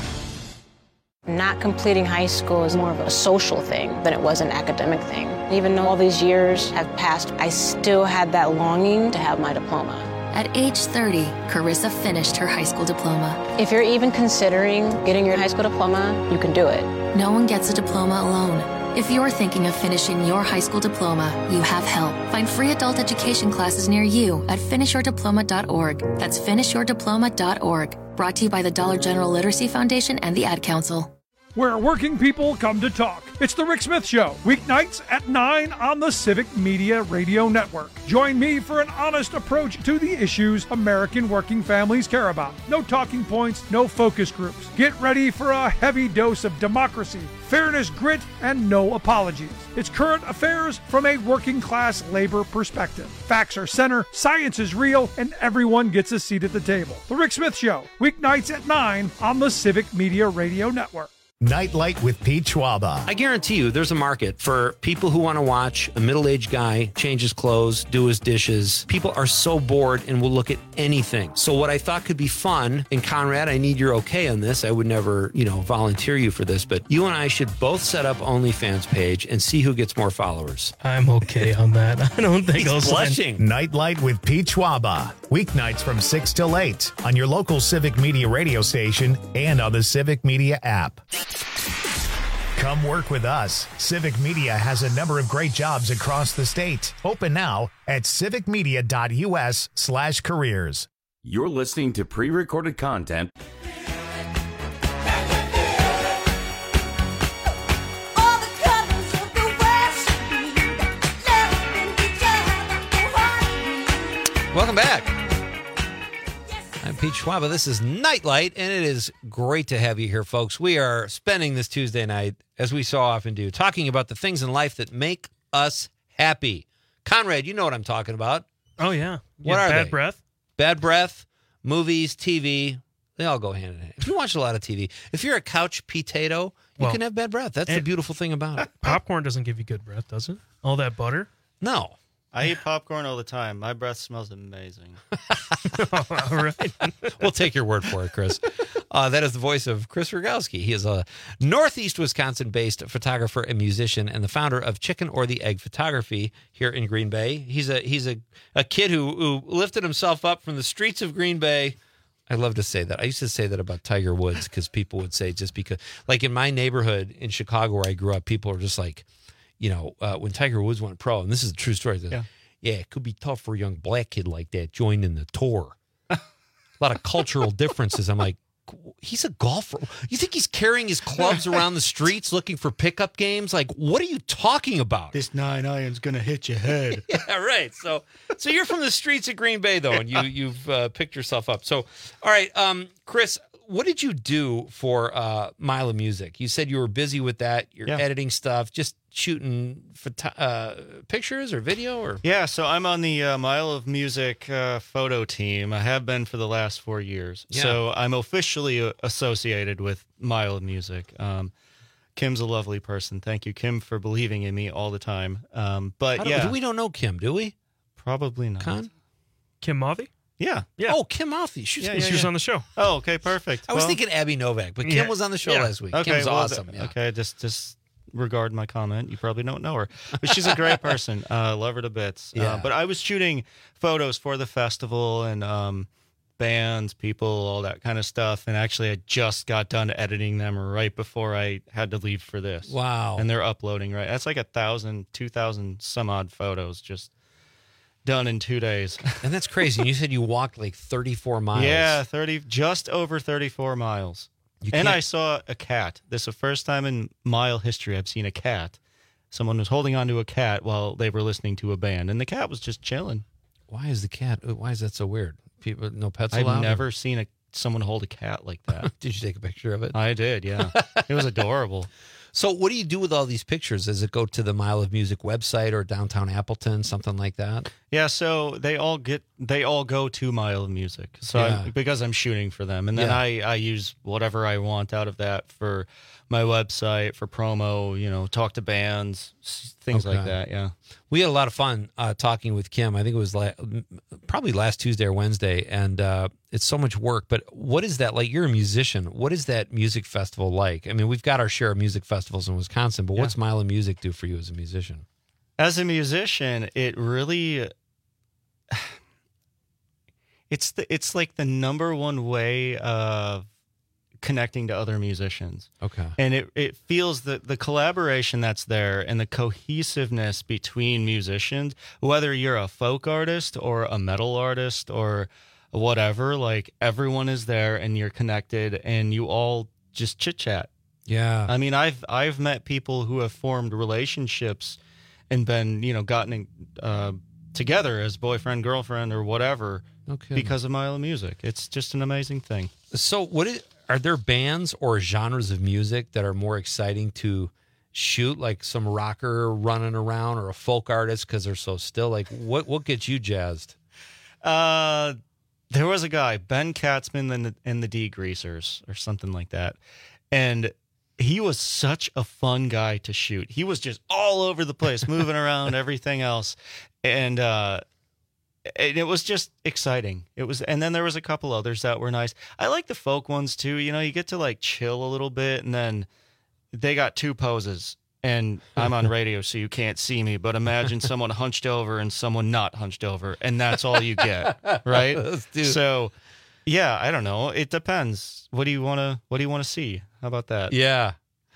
Not completing high school is more of a social thing than it was an academic thing. Even though all these years have passed, I still had that longing to have my diploma. At age 30, Carissa finished her high school diploma. If you're even considering getting your high school diploma, you can do it. No one gets a diploma alone. If you're thinking of finishing your high school diploma, you have help. Find free adult education classes near you at finishyourdiploma.org. That's finishyourdiploma.org. Brought to you by the Dollar General Literacy Foundation and the Ad Council. Where working people come to talk. It's The Rick Smith Show, weeknights at 9 on the Civic Media Radio Network. Join me for an honest approach to the issues American working families care about. No talking points, no focus groups. Get ready for a heavy dose of democracy, fairness, grit, and no apologies. It's current affairs from a working class labor perspective. Facts are center, science is real, and everyone gets a seat at the table. The Rick Smith Show, weeknights at 9 on the Civic Media Radio Network. Nightlight with Pete Schwaba. I guarantee you there's a market for people who want to watch a middle-aged guy change his clothes, do his dishes. People are so bored and will look at anything. So what I thought could be fun, and Conrad, I need your okay on this. I would never, volunteer you for this, but you and I should both set up OnlyFans page and see who gets more followers. I'm okay on that. I don't think I'll blushing. Nightlight with Pete Schwaba. Weeknights from 6 till 8 on your local Civic Media radio station and on the Civic Media app. Come work with us. Civic Media has a number of great jobs across the state. Open now at civicmedia.us/careers. You're listening to pre-recorded content. Welcome back. I'm Pete Schwaba. This is Nightlight, and it is great to have you here, folks. We are spending this Tuesday night, as we so often do, talking about the things in life that make us happy. Conrad, you know what I'm talking about. Oh, yeah. What are bad they? breath? Bad breath, movies, TV. They all go hand in hand. If you watch a lot of TV, if you're a couch potato, you can have bad breath. That's the beautiful thing about it. Popcorn doesn't give you good breath, does it? All that butter? No. I eat popcorn all the time. My breath smells amazing. All right. We'll take your word for it, Chris. That is the voice of Chris Rogowski. He is a Northeast Wisconsin-based photographer and musician and the founder of Chicken or the Egg Photography here in Green Bay. He's a kid who lifted himself up from the streets of Green Bay. I love to say that. I used to say that about Tiger Woods because people would say just because, like in my neighborhood in Chicago where I grew up, people were just like, when Tiger Woods went pro, and this is a true story. Yeah, it could be tough for a young black kid like that joining the tour. A lot of cultural differences. I'm like, he's a golfer. You think he's carrying his clubs around the streets looking for pickup games? Like, what are you talking about? This 9-iron's going to hit your head. Yeah, right. So you're from the streets of Green Bay, though, and you've picked yourself up. So, all right, Chris, what did you do for Mile of Music? You said you were busy with that. You're editing stuff, just shooting pictures or video, or So I'm on the Mile of Music photo team. I have been for the last 4 years. Yeah. So I'm officially associated with Mile of Music. Kim's a lovely person. Thank you, Kim, for believing in me all the time. We don't know Kim, do we? Probably not. Con? Kim Moffey? Yeah. Oh, Kim Moffey. She was on the show. Oh, okay, perfect. I was thinking Abby Novak, but Kim was on the show last week. Okay, Kim's awesome. Okay, just regard my comment. You probably don't know her, but she's a great person. Love her to bits. Yeah. But I was shooting photos for the festival and bands, people, all that kind of stuff. And actually, I just got done editing them right before I had to leave for this. Wow. And they're uploading, right? That's like 1,000, 2,000 some odd photos just done in 2 days. And that's crazy. And you said you walked like 34 miles. Yeah, just over 34 miles. And I saw a cat. This is the first time in mile history I've seen a cat. Someone was holding onto a cat while they were listening to a band, and the cat was just chilling. Why is that so weird? People, no pets allowed? I've never seen someone hold a cat like that. Did you take a picture of it? I did, yeah. It was adorable. So what do you do with all these pictures? Does it go to the Mile of Music website or downtown Appleton, something like that? Yeah, so they all go to Mile of Music. So because I'm shooting for them, and then I use whatever I want out of that for my website, for promo, talk to bands, things like that. Yeah. We had a lot of fun talking with Kim. I think it was probably last Tuesday or Wednesday, and it's so much work. But what is that like? You're a musician. What is that music festival like? I mean, we've got our share of music festivals in Wisconsin, but what's Mile of Music do for you as a musician? As a musician, it really it's like the number one way of connecting to other musicians. Okay. And it feels that the collaboration that's there and the cohesiveness between musicians, whether you're a folk artist or a metal artist or whatever, like everyone is there and you're connected and you all just chit chat. Yeah. I mean, I've met people who have formed relationships and been, gotten together as boyfriend, girlfriend, or whatever because of Mile of Music. It's just an amazing thing. So are there bands or genres of music that are more exciting to shoot, like some rocker running around or a folk artist because they're so still? Like, what gets you jazzed? There was a guy, Ben Katzman and the D-Greasers or something like that. And he was such a fun guy to shoot. He was just all over the place, moving around, everything else. And it was just exciting. And then there was a couple others that were nice. I like the folk ones too. You get to like chill a little bit, and then they got two poses. And I'm on radio, so you can't see me, but imagine someone hunched over and someone not hunched over, and that's all you get, right? So, yeah, I don't know. It depends. What do you want to see? How about that? Yeah.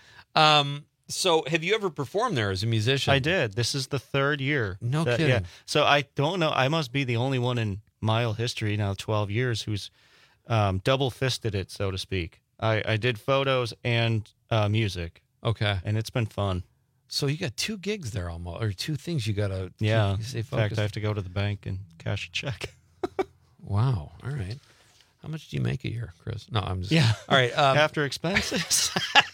So have you ever performed there as a musician? I did. This is the third year. No kidding. Yeah. So I don't know. I must be the only one in Mile history now, 12 years, who's double-fisted it, so to speak. I did photos and music. Okay. And it's been fun. So you got 2 gigs there almost, or 2 things you got to stay focused. In fact, I have to go to the bank and cash a check. Wow. All right. How much do you make a year, Chris? No, I'm just... Yeah. All right. After expenses.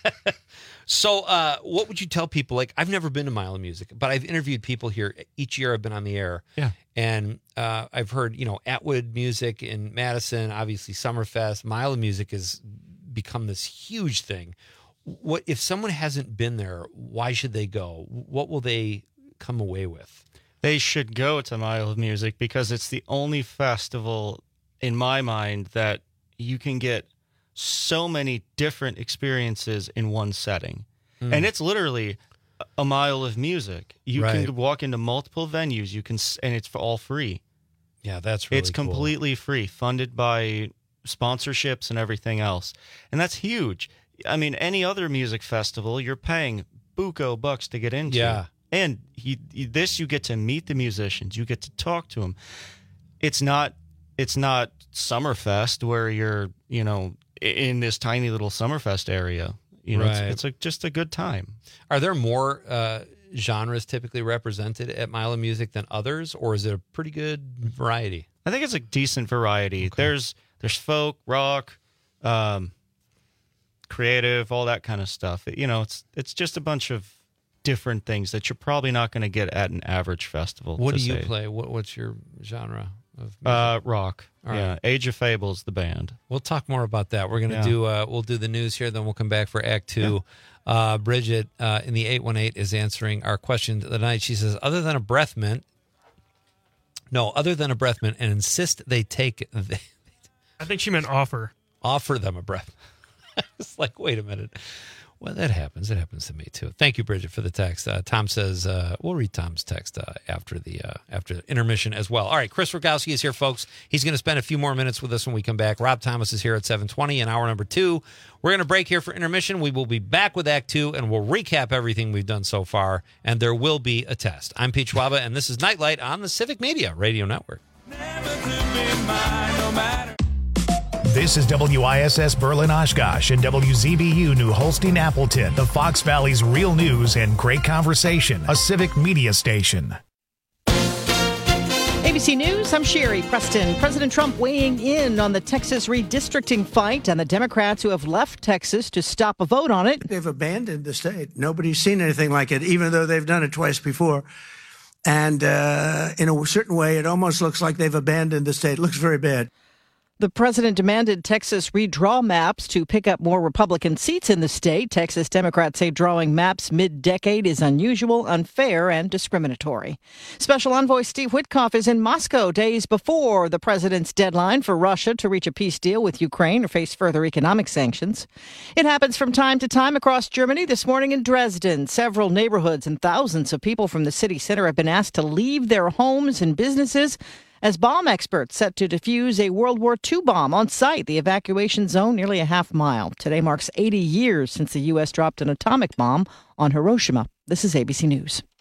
So what would you tell people? Like, I've never been to Mile of Music, but I've interviewed people here. Each year I've been on the air. Yeah. And I've heard, Atwood Music in Madison, obviously Summerfest. Mile of Music has become this huge thing. What if someone hasn't been there, why should they go? What will they come away with? They should go to Mile of Music because it's the only festival, in my mind, that you can get so many different experiences in one setting. And it's literally a mile of music. You can walk into multiple venues. And it's all free. Yeah, that's really It's completely free, funded by sponsorships and everything else. And that's huge. I mean, any other music festival, you're paying buco bucks to get into. Yeah. And you get to meet the musicians. You get to talk to them. It's not Summerfest where you're, in this tiny little Summerfest area. It's just a good time. Are there more genres typically represented at Mile of Music than others, or is it a pretty good variety? I think it's a decent variety. Okay. There's folk, rock, creative, all that kind of stuff. It's just a bunch of different things that you're probably not going to get at an average festival. What do you play? What's your genre of music? Rock. All right. Yeah, Age of Fables, the band. We'll talk more about that. We're going to we'll do the news here, then we'll come back for Act 2. Yeah. Bridget in the 818 is answering our question tonight. She says, other than a breath mint, and insist they take... I think she meant offer. Offer them a breath. It's like, wait a minute. Well, that happens. It happens to me, too. Thank you, Bridget, for the text. Tom says, we'll read Tom's text after the intermission as well. All right, Chris Rogowski is here, folks. He's going to spend a few more minutes with us when we come back. Rob Thomas is here at 7:20 in hour number 2. We're going to break here for intermission. We will be back with Act 2, and we'll recap everything we've done so far, and there will be a test. I'm Pete Schwaba, and this is Nightlight on the Civic Media Radio Network. This is WISS Berlin Oshkosh and WZBU New Holstein Appleton, the Fox Valley's real news and great conversation, a civic media station. ABC News, I'm Sherry Preston. President Trump weighing in on the Texas redistricting fight and the Democrats who have left Texas to stop a vote on it. They've abandoned the state. Nobody's seen anything like it, even though they've done it twice before. And in a certain way, it almost looks like they've abandoned the state. It looks very bad. The president demanded Texas redraw maps to pick up more Republican seats in the state. Texas Democrats say drawing maps mid-decade is unusual, unfair, and discriminatory. Special Envoy Steve Witkoff is in Moscow days before the president's deadline for Russia to reach a peace deal with Ukraine or face further economic sanctions. It happens from time to time across Germany. This morning in Dresden, several neighborhoods and thousands of people from the city center have been asked to leave their homes and businesses as bomb experts set to defuse a World War II bomb on site. The evacuation zone nearly a half mile. Today marks 80 years since the U.S. dropped an atomic bomb on Hiroshima. This is ABC News.